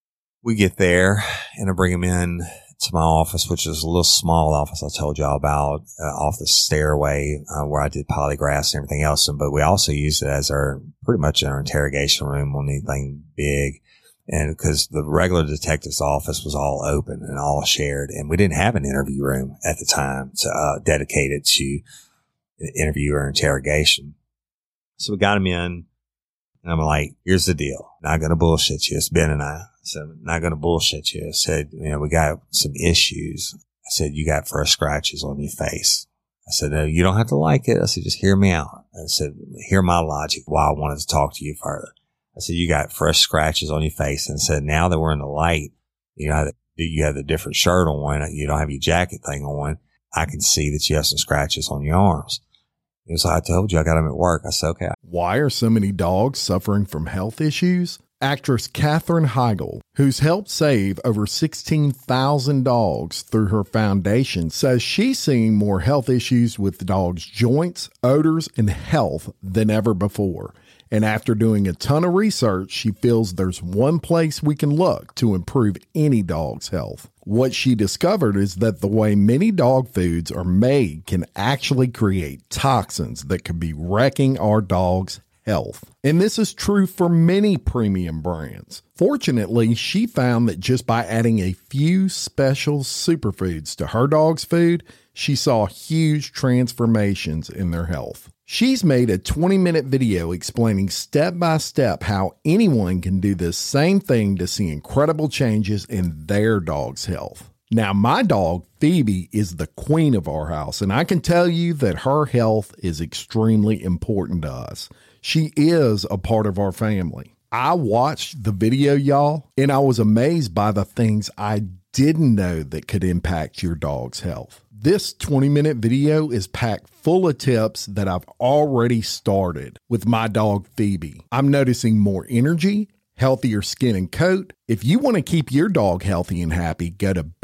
S3: we get there and I bring him in to my office, which is a little small office I told y'all about, uh, off the stairway, uh, where I did polygraphs and everything else. But we also used it as our, pretty much our interrogation room on anything big. And because the regular detective's office was all open and all shared, and we didn't have an interview room at the time to, uh, dedicated to interview or interrogation. So we got him in, and I'm like, here's the deal. Not going to bullshit you. It's Ben and I. I said, not going to bullshit you. I said, you know, we got some issues. I said, you got fresh scratches on your face. I said, no, you don't have to like it. I said, just hear me out. I said, hear my logic why I wanted to talk to you further. I said, you got fresh scratches on your face. And I said, now that we're in the light, you know, you have the different shirt on, you don't have your jacket thing on. I can see that you have some scratches on your arms. He was like, I told you I got him at work. I said, okay.
S8: Why are so many dogs suffering from health issues? Actress Katherine Heigl, who's helped save over sixteen thousand dogs through her foundation, says she's seeing more health issues with dogs' joints, odors, and health than ever before. And after doing a ton of research, she feels there's one place we can look to improve any dog's health. What she discovered is that the way many dog foods are made can actually create toxins that could be wrecking our dog's health. And this is true for many premium brands. Fortunately, she found that just by adding a few special superfoods to her dog's food, she saw huge transformations in their health. She's made a twenty minute video explaining step by step how anyone can do this same thing to see incredible changes in their dog's health. Now, my dog, Phoebe, is the queen of our house, and I can tell you that her health is extremely important to us. She is a part of our family. I watched the video, y'all, and I was amazed by the things I didn't know that could impact your dog's health. This twenty minute video is packed full of tips that I've already started with my dog Phoebe. I'm noticing more energy, healthier skin and coat. If you want to keep your dog healthy and happy, go to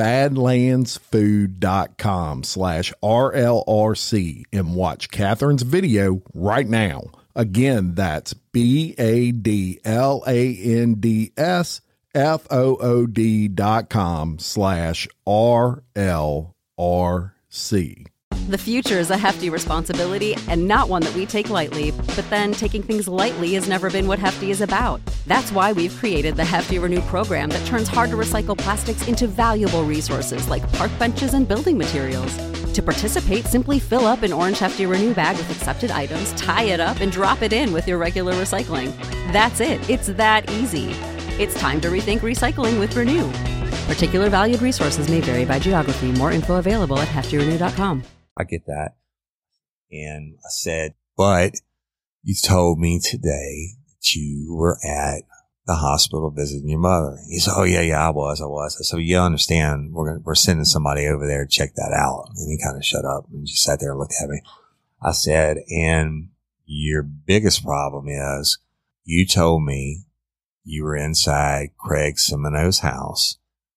S8: badlandsfood.com slash RLRC and watch Katherine's video right now. Again, that's B A D L A N D S F O O D dot com slash R L R C.
S1: The future is a hefty responsibility and not one that we take lightly, but then taking things lightly has never been what Hefty is about. That's why we've created the Hefty Renew program that turns hard-to-recycle plastics into valuable resources like park benches and building materials. To participate, simply fill up an orange Hefty Renew bag with accepted items, tie it up, and drop it in with your regular recycling. That's it. It's that easy. It's time to rethink recycling with Renew. Particular valued resources may vary by geography. More info available at hefty renew dot com.
S3: I get that. And I said, but you told me today that you were at the hospital visiting your mother. He said, oh, yeah, yeah, I was, I was. I said, you understand, we're gonna, we're sending somebody over there to check that out. And he kind of shut up and just sat there and looked at me. I said, and your biggest problem is you told me you were inside Craig Semino's house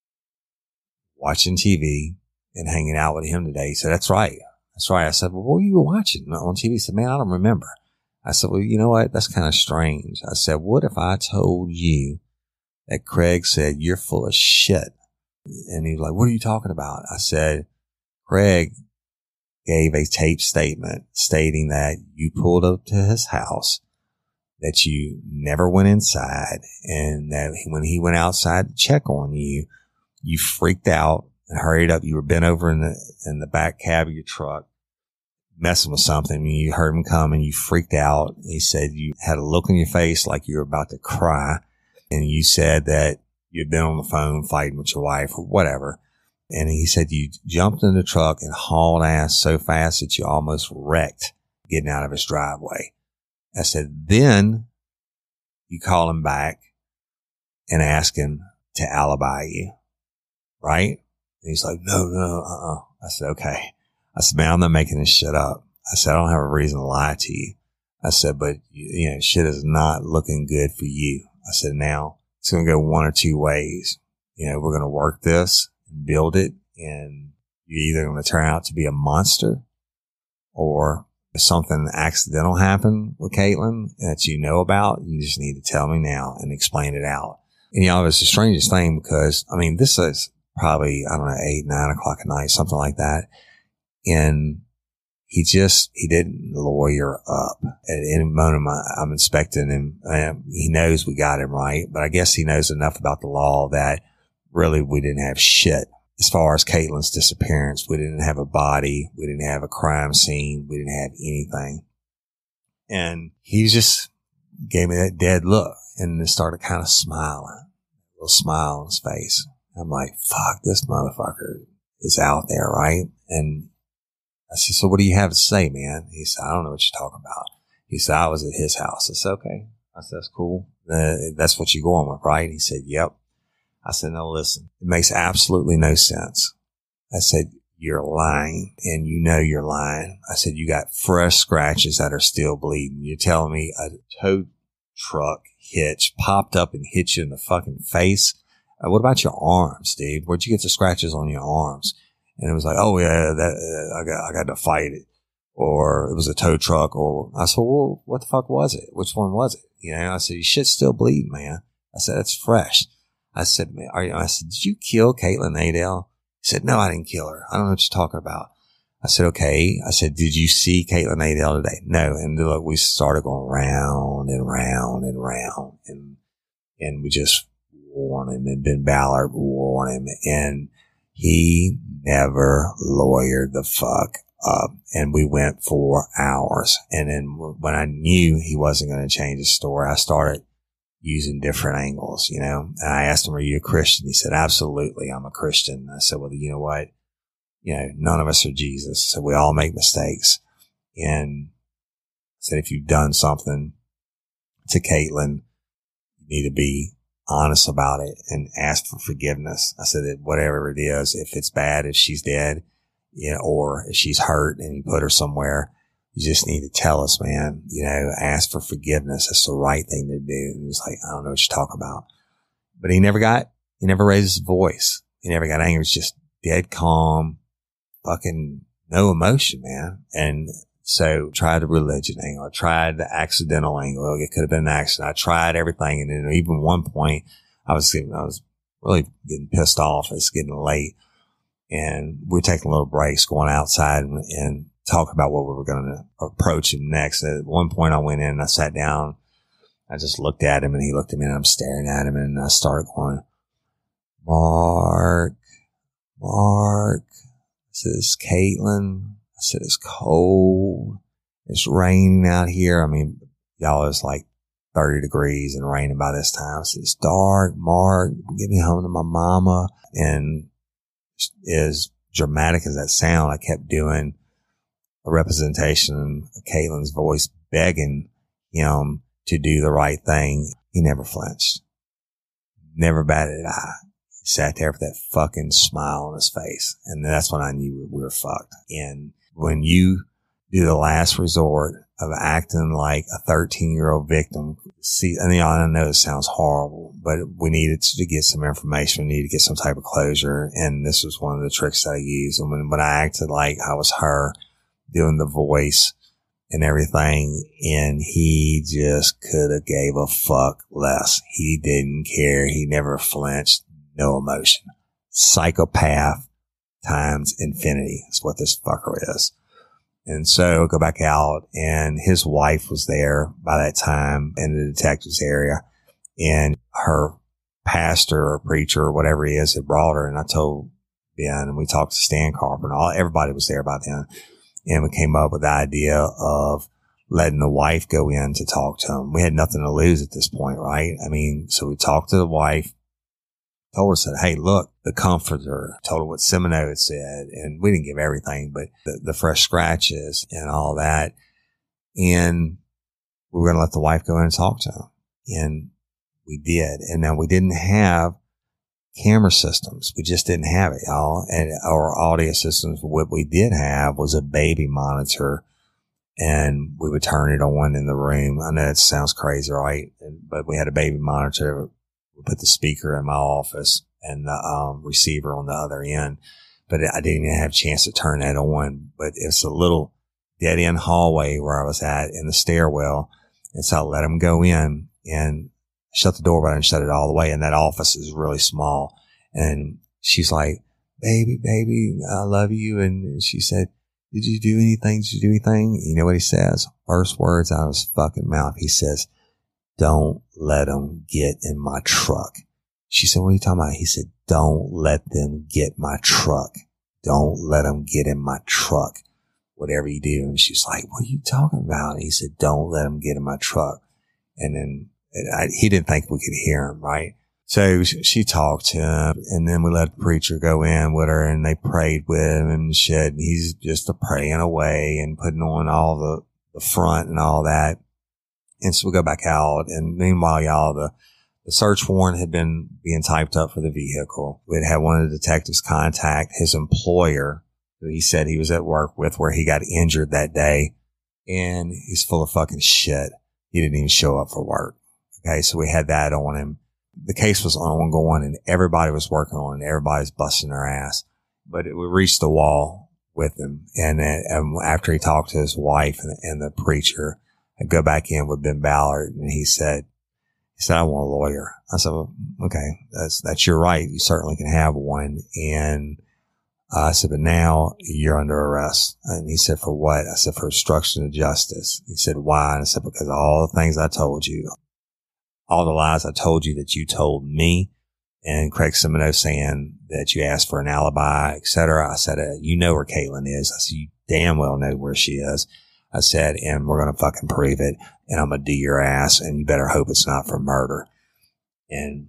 S3: watching T V and hanging out with him today. He said, that's right. That's right. I said, well, what were you watching on T V? He said, man, I don't remember. I said, well, you know what? That's kind of strange. I said, what if I told you that Craig said, you're full of shit? And he was like, what are you talking about? I said, Craig gave a tape statement stating that you pulled up to his house, that you never went inside, and that when he went outside to check on you, you freaked out and hurried up. You were bent over in the, in the back cab of your truck, messing with something, and you heard him come and you freaked out. He said you had a look on your face like you were about to cry, and you said that you'd been on the phone fighting with your wife or whatever. And he said you jumped in the truck and hauled ass so fast that you almost wrecked getting out of his driveway. I said, then you call him back and ask him to alibi you, right? And he's like, no, no, uh-uh. I said, okay. I said, man, I'm not making this shit up. I said, I don't have a reason to lie to you. I said, but, you know, shit is not looking good for you. I said, now it's going to go one or two ways. You know, we're going to work this and build it, and you're either going to turn out to be a monster, or if something accidental happened with Caitlin that you know about, you just need to tell me now and explain it out. And, you know, it was the strangest thing because, I mean, this is probably, I don't know, eight, nine o'clock at night, something like that. And he just, he didn't lawyer up. At any moment, I'm inspecting him. Um, he knows we got him right, but I guess he knows enough about the law that really we didn't have shit. As far as Caitlin's disappearance, we didn't have a body. We didn't have a crime scene. We didn't have anything. And he just gave me that dead look and then started kind of smiling, a little smile on his face. I'm like, fuck, this motherfucker is out there, right? And I said, so what do you have to say, man? He said, I don't know what you're talking about. He said, I was at his house. I said, okay. I said, that's cool. Uh, that's what you're going with, right? He said, yep. I said, no, listen, it makes absolutely no sense. I said, you're lying, and you know you're lying. I said, you got fresh scratches that are still bleeding. You're telling me a tow truck hitch popped up and hit you in the fucking face? Uh, what about your arms, dude? Where'd you get the scratches on your arms? And it was like, oh yeah, that, uh, I got, I got to fight it. Or it was a tow truck. Or I said, well, what the fuck was it? Which one was it? You know, I said, your shit's still bleeding, man. I said, it's fresh. I said, man, are you, I said, did you kill Caitlin Adele? He said, no, I didn't kill her. I don't know what you're talking about. I said, okay. I said, did you see Caitlin Adele today? No. And look, we started going round and round and round, and, and we just warned him, and Ben Ballard warned him, and he never lawyered the fuck up. And we went for hours. And then when I knew he wasn't going to change his story, I started using different angles, you know. And I asked him, are you a Christian? He said, absolutely, I'm a Christian. I said, well, you know what? You know, none of us are Jesus, so we all make mistakes. And I said, if you've done something to Caitlin, you need to be honest about it and ask for forgiveness. I said that whatever it is, if it's bad, if she's dead, you know, or if she's hurt and you put her somewhere, you just need to tell us, man, you know, ask for forgiveness. That's the right thing to do. And he was like, I don't know what you're talking about. But he never got, he never raised his voice. He never got angry. It was just dead calm, fucking no emotion, man. And so tried the religion angle. I tried the accidental angle. It could have been an accident. I tried everything. And then even one point I was getting, I was really getting pissed off. It's getting late, and we we're taking little breaks, going outside and, and talk about what we were going to approach him next. At one point I went in and I sat down. I just looked at him and he looked at me and I'm staring at him, and I started going, Mark, Mark, this is Caitlin. I said, it's cold. It's raining out here. I mean, y'all, it's like thirty degrees and raining by this time. I said, it's dark, Mark. Get me home to my mama. And as dramatic as that sound, I kept doing a representation of Caitlin's voice begging him to do the right thing. He never flinched. Never batted an eye. He sat there with that fucking smile on his face. And that's when I knew we were fucked. And when you do the last resort of acting like a thirteen year old victim. See, and you know, I know it sounds horrible, but we needed to get some information. We needed to get some type of closure. And this was one of the tricks that I used. And when, when I acted like I was her doing the voice and everything, and he just could have gave a fuck less. He didn't care. He never flinched. No emotion. Psychopath times infinity is what this fucker is. And so go back out, and his wife was there by that time in the detective's area, and her pastor or preacher or whatever he is had brought her. And I told Ben, and we talked to Stan Carper, and all, everybody was there by then. And we came up with the idea of letting the wife go in to talk to him. We had nothing to lose at this point, right? I mean, so we talked to the wife, told her, said, hey, look, the comforter, told her what Semino had said. And we didn't give everything, but the, the fresh scratches and all that. And we were going to let the wife go in and talk to him. And we did. And now we didn't have camera systems. We just didn't have it, y'all. And our audio systems, what we did have was a baby monitor, and we would turn it on in the room. I know it sounds crazy, right? But we had a baby monitor. We put the speaker in my office and the um, receiver on the other end, but I didn't even have a chance to turn that on. But it's a little dead end hallway where I was at in the stairwell. And so I let him go in and shut the door, but I didn't shut it all the way. And that office is really small. And she's like, baby, baby, I love you. And she said, did you do anything? Did you do anything? You know what he says? First words out of his fucking mouth. He says, don't let them get in my truck. She said, what are you talking about? He said, don't let them get my truck. Don't let them get in my truck. Whatever you do. And she's like, what are you talking about? And he said, don't let them get in my truck. And then I, he didn't think we could hear him, right? So she talked to him, and then we let the preacher go in with her, and they prayed with him and shit. And he's just a praying away and putting on all the, the front and all that. And so we go back out, and meanwhile, y'all, the, the search warrant had been being typed up for the vehicle. We'd had one of the detectives contact his employer, who he said he was at work with, where he got injured that day, and he's full of fucking shit. He didn't even show up for work. Okay, so we had that on him. The case was ongoing, and everybody was working on it. Everybody's busting their ass. But it, we reached the wall with him. And, and after he talked to his wife and, and the preacher, I go back in with Ben Ballard, and he said, he said, I want a lawyer. I said, well, okay, that's, that's your right. You certainly can have one. And uh, I said, but now you're under arrest. And he said, for what? I said, for obstruction of justice. He said, why? And I said, because of all the things I told you. All the lies I told you that you told me, and Craig Semino saying that you asked for an alibi, et cetera. I said, uh, you know where Caitlin is. I said, you damn well know where she is. I said, and we're going to fucking prove it, and I'm going to do your ass, and you better hope it's not for murder. And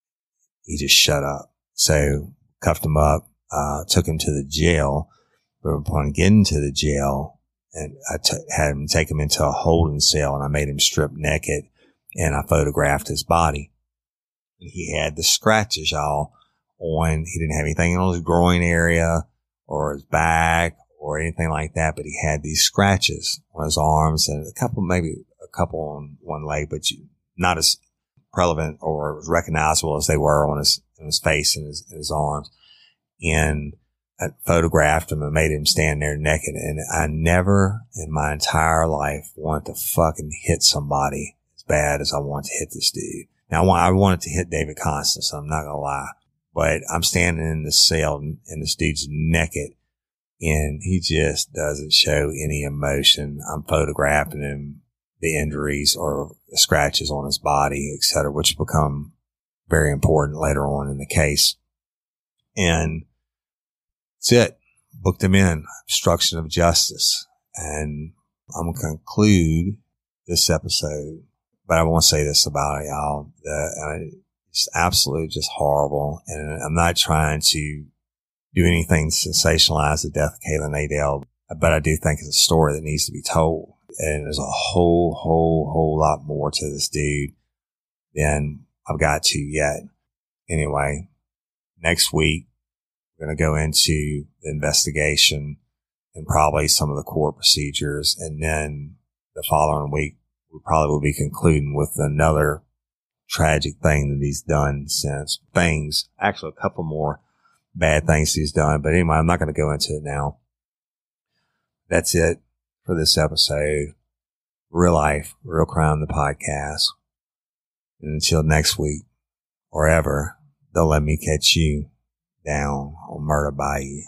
S3: he just shut up. So cuffed him up, uh, took him to the jail. But upon getting to the jail, and I t- had him take him into a holding cell, and I made him strip naked. And I photographed his body. And he had the scratches all on. He didn't have anything on his groin area or his back or anything like that, but he had these scratches on his arms and a couple, maybe a couple on one leg, but you, not as prevalent or as recognizable as they were on his, on his face and his, and his arms. And I photographed him and made him stand there naked. And I never in my entire life wanted to fucking hit somebody bad as I want to hit this dude. Now I want, I wanted to hit David Constance. I'm not gonna lie, but I'm standing in the cell and, and this dude's naked and he just doesn't show any emotion. I'm photographing him, the injuries or the scratches on his body, et cetera, which become very important later on in the case. And that's it. Booked him in. Obstruction of justice. And I'm gonna conclude this episode. But I want to say this about it, y'all. Uh, it's absolutely just horrible. And I'm not trying to do anything to sensationalize the death of Caitlin Adele, but I do think it's a story that needs to be told. And there's a whole, whole, whole lot more to this dude than I've got to yet. Anyway, next week, we're going to go into the investigation and probably some of the court procedures. And then the following week, we probably will be concluding with another tragic thing that he's done since. Things, actually a couple more bad things he's done. But anyway, I'm not going to go into it now. That's it for this episode. Real Life, Real Crime, the podcast. And until next week, or ever, don't let me catch you down on Murder Bayou.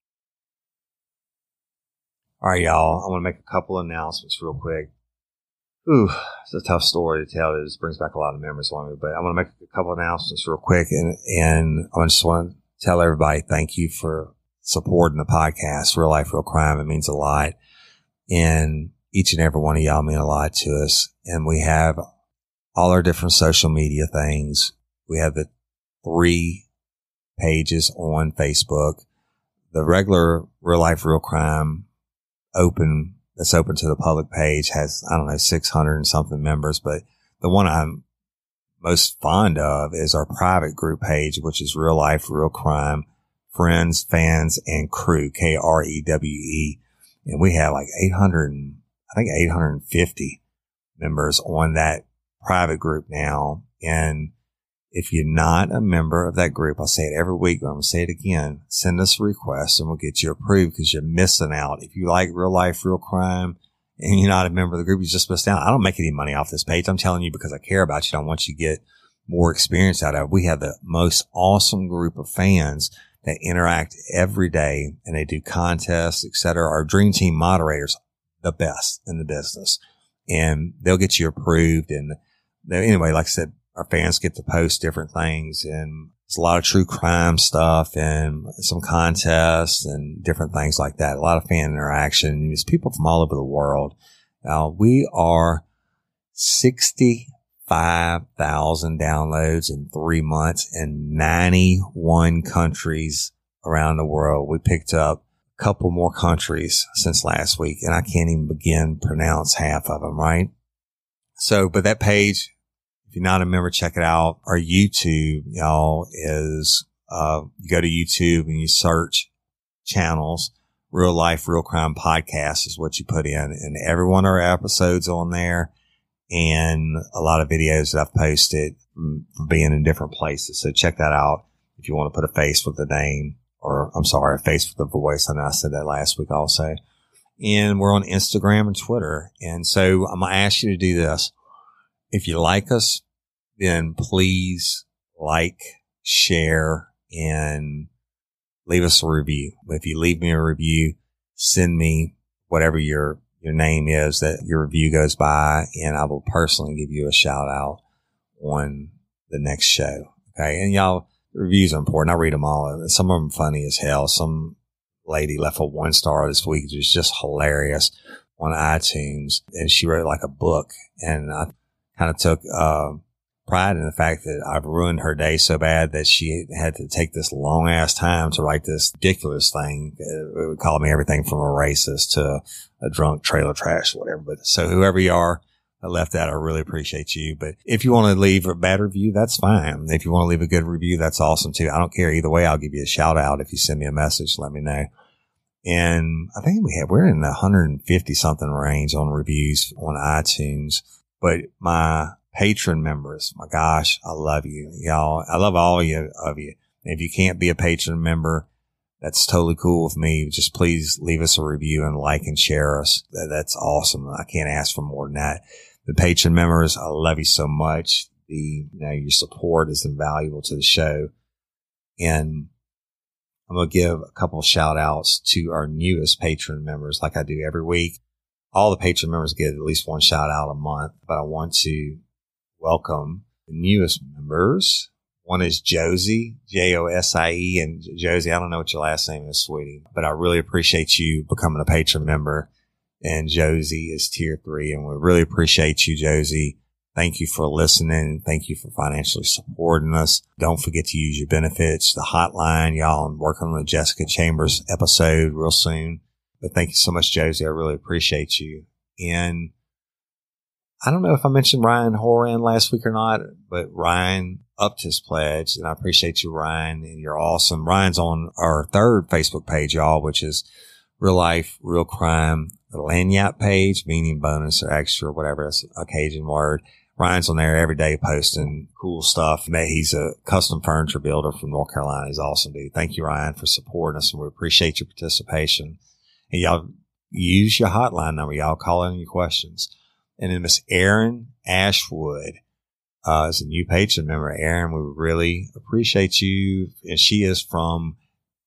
S3: All right, y'all. I want to make a couple announcements real quick. Ooh, it's a tough story to tell. It just brings back a lot of memories for me. But I want to make a couple announcements real quick. And, and I just want to tell everybody thank you for supporting the podcast, Real Life, Real Crime. It means a lot. And each and every one of y'all mean a lot to us. And we have all our different social media things. We have the three pages on Facebook. The regular Real Life, Real Crime open, that's open to the public page has, I don't know, six hundred and something members. But the one I'm most fond of is our private group page, which is Real Life, Real Crime, Friends, Fans, and Crew, K R E W E. And we have like eight hundred, I think eight hundred fifty members on that private group now. And if you're not a member of that group, I say it every week, but I'm going to say it again. Send us a request and we'll get you approved because you're missing out. If you like Real Life, Real Crime and you're not a member of the group, you just missed out. I don't make any money off this page. I'm telling you because I care about you. I want you to get more experience out of it. We have the most awesome group of fans that interact every day and they do contests, et cetera. Our dream team moderators, the best in the business, and they'll get you approved. And anyway, like I said, our fans get to post different things, and it's a lot of true crime stuff and some contests and different things like that. A lot of fan interaction. There's people from all over the world. Now we are sixty-five thousand downloads in three months in ninety-one countries around the world. We picked up a couple more countries since last week, and I can't even begin to pronounce half of them, right? So, but that page, if you're not a member, check it out. Our YouTube, y'all, is, uh, you go to YouTube and you search channels. Real Life, Real Crime Podcast is what you put in. And every one of our episodes on there and a lot of videos that I've posted from being in different places. So check that out if you want to put a face with the name, or I'm sorry, a face with the voice. I know I said that last week also. And we're on Instagram and Twitter. And so I'm going to ask you to do this. If you like us, then please like, share, and leave us a review. If you leave me a review, send me whatever your, your name is that your review goes by, and I will personally give you a shout out on the next show. Okay. And y'all, reviews are important. I read them all. Some of them funny as hell. Some lady left a one star this week. It was just hilarious on iTunes, and she wrote like a book, and I kind of took, uh, pride in the fact that I've ruined her day so bad that she had to take this long ass time to write this ridiculous thing. It would call me everything from a racist to a drunk trailer trash or whatever. But so whoever you are, I left that. I really appreciate you. But if you want to leave a bad review, that's fine. If you want to leave a good review, that's awesome too. I don't care either way. I'll give you a shout out if you send me a message. Let me know. And I think we have, we're in the one hundred fifty something range on reviews on iTunes. But my patron members, my gosh, I love you, y'all. I love all of you, of you. If you can't be a patron member, that's totally cool with me. Just please leave us a review and like and share us. That's awesome. I can't ask for more than that. The patron members, I love you so much. The, you know, your support is invaluable to the show. And I'm going to give a couple of shout outs to our newest patron members, like I do every week. All the patron members get at least one shout out a month, but I want to welcome the newest members. One is Josie, J O S I E. And Josie, I don't know what your last name is, sweetie, but I really appreciate you becoming a patron member. And Josie is tier three. And we really appreciate you, Josie. Thank you for listening. Thank you for financially supporting us. Don't forget to use your benefits, the hotline, y'all. I'm working on the Jessica Chambers episode real soon. But thank you so much, Josie. I really appreciate you. And I don't know if I mentioned Ryan Horan last week or not, but Ryan upped his pledge, and I appreciate you, Ryan, and you're awesome. Ryan's on our third Facebook page, y'all, which is Real Life, Real Crime, the Lanyap page, meaning bonus or extra, whatever that's occasion word. Ryan's on there every day posting cool stuff. He's a custom furniture builder from North Carolina. He's awesome, dude. Thank you, Ryan, for supporting us, and we appreciate your participation. And y'all use your hotline number. Y'all call in your questions. And then Miss Erin Ashwood uh, is a new patron member. Erin, we really appreciate you. And she is from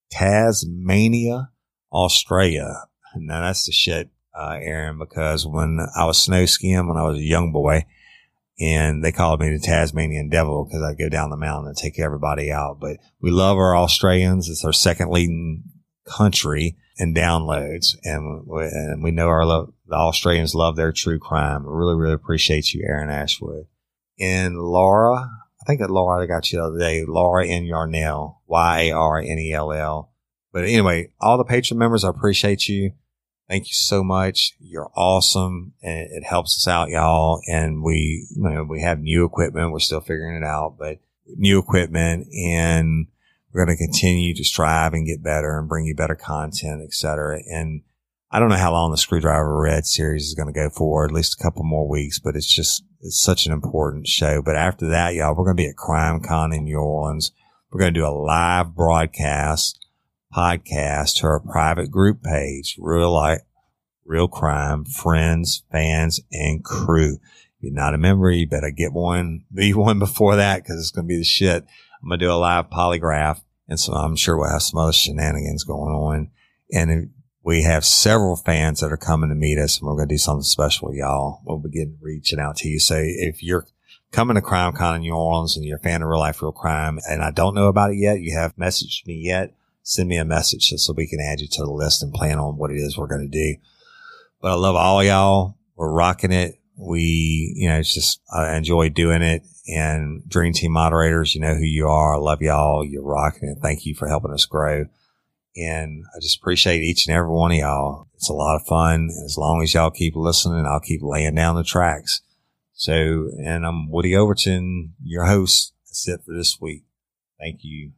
S3: Tasmania, Australia. Now, that's the shit, uh, Erin, because when I was snow skiing when I was a young boy, and they called me the Tasmanian Devil because I go down the mountain and take everybody out. But we love our Australians. It's our second leading country in downloads. And we, and we know our love, the Australians love their true crime. We really, really appreciate you, Erin Ashwood. And Laura, I think that Laura, I got you the other day, Laura N. Yarnell, Y A R N E L L. But anyway, all the patron members, I appreciate you. Thank you so much. You're awesome. And it helps us out, y'all. And we, you know, we have new equipment. We're still figuring it out, but new equipment, and we're going to continue to strive and get better and bring you better content, et cetera. And I don't know how long the Screwdriver Red series is going to go for, at least a couple more weeks, but it's just, it's such an important show. But after that, y'all, we're going to be at CrimeCon in New Orleans. We're going to do a live broadcast podcast to our private group page, Real Life, Real Crime, Friends, Fans, and Crew. If you're not a member, you better get one, be one before that, because it's going to be the shit. I'm going to do a live polygraph, and so I'm sure we'll have some other shenanigans going on. And we have several fans that are coming to meet us, and we're going to do something special, y'all. We'll begin reaching out to you. So if you're coming to CrimeCon in New Orleans and you're a fan of Real Life, Real Crime, and I don't know about it yet, you haven't messaged me yet, send me a message so we can add you to the list and plan on what it is we're going to do. But I love all y'all. We're rocking it. We, you know, it's just, I enjoy doing it. And Dream Team moderators, you know who you are. I love y'all. You're rocking it. Thank you for helping us grow. And I just appreciate each and every one of y'all. It's a lot of fun. And as long as y'all keep listening, I'll keep laying down the tracks. So, and I'm Woody Overton, your host. That's it for this week. Thank you.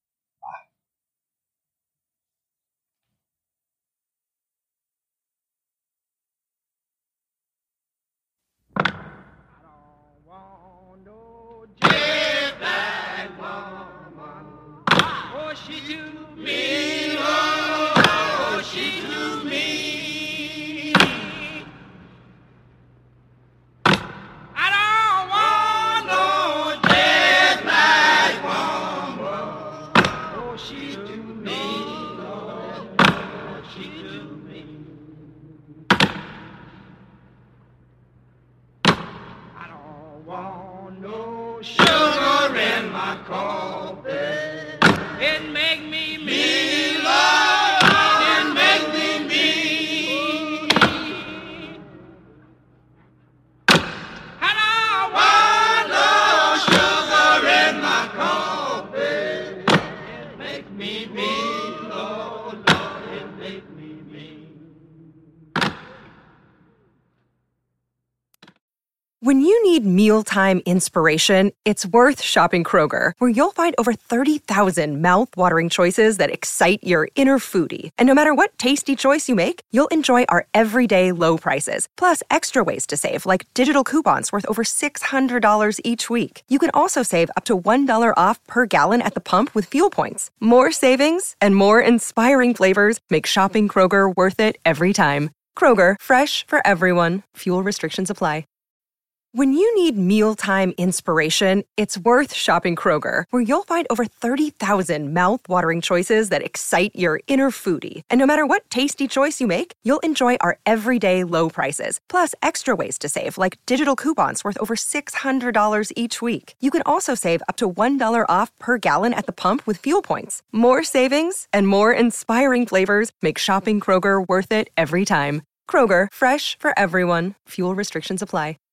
S9: She do me, oh, she do me. I don't want no jet black woman. Oh, she do me, oh, she do me. I don't want no sugar in my coffee. It make me me, Lord, it make me me. And I want no sugar in my coffee. It make me me, Lord, Lord, it make me me.
S2: When you need mealtime inspiration, it's worth shopping Kroger, where you'll find over thirty thousand mouth-watering choices that excite your inner foodie. And no matter what tasty choice you make, you'll enjoy our everyday low prices, plus extra ways to save, like digital coupons worth over six hundred dollars each week. You can also save up to one dollar off per gallon at the pump with fuel points. More savings and more inspiring flavors make shopping Kroger worth it every time. Kroger, fresh for everyone. Fuel restrictions apply. When you need mealtime inspiration, it's worth shopping Kroger, where you'll find over thirty thousand mouth-watering choices that excite your inner foodie. And no matter what tasty choice you make, you'll enjoy our everyday low prices, plus extra ways to save, like digital coupons worth over six hundred dollars each week. You can also save up to one dollar off per gallon at the pump with fuel points. More savings and more inspiring flavors make shopping Kroger worth it every time. Kroger, fresh for everyone. Fuel restrictions apply.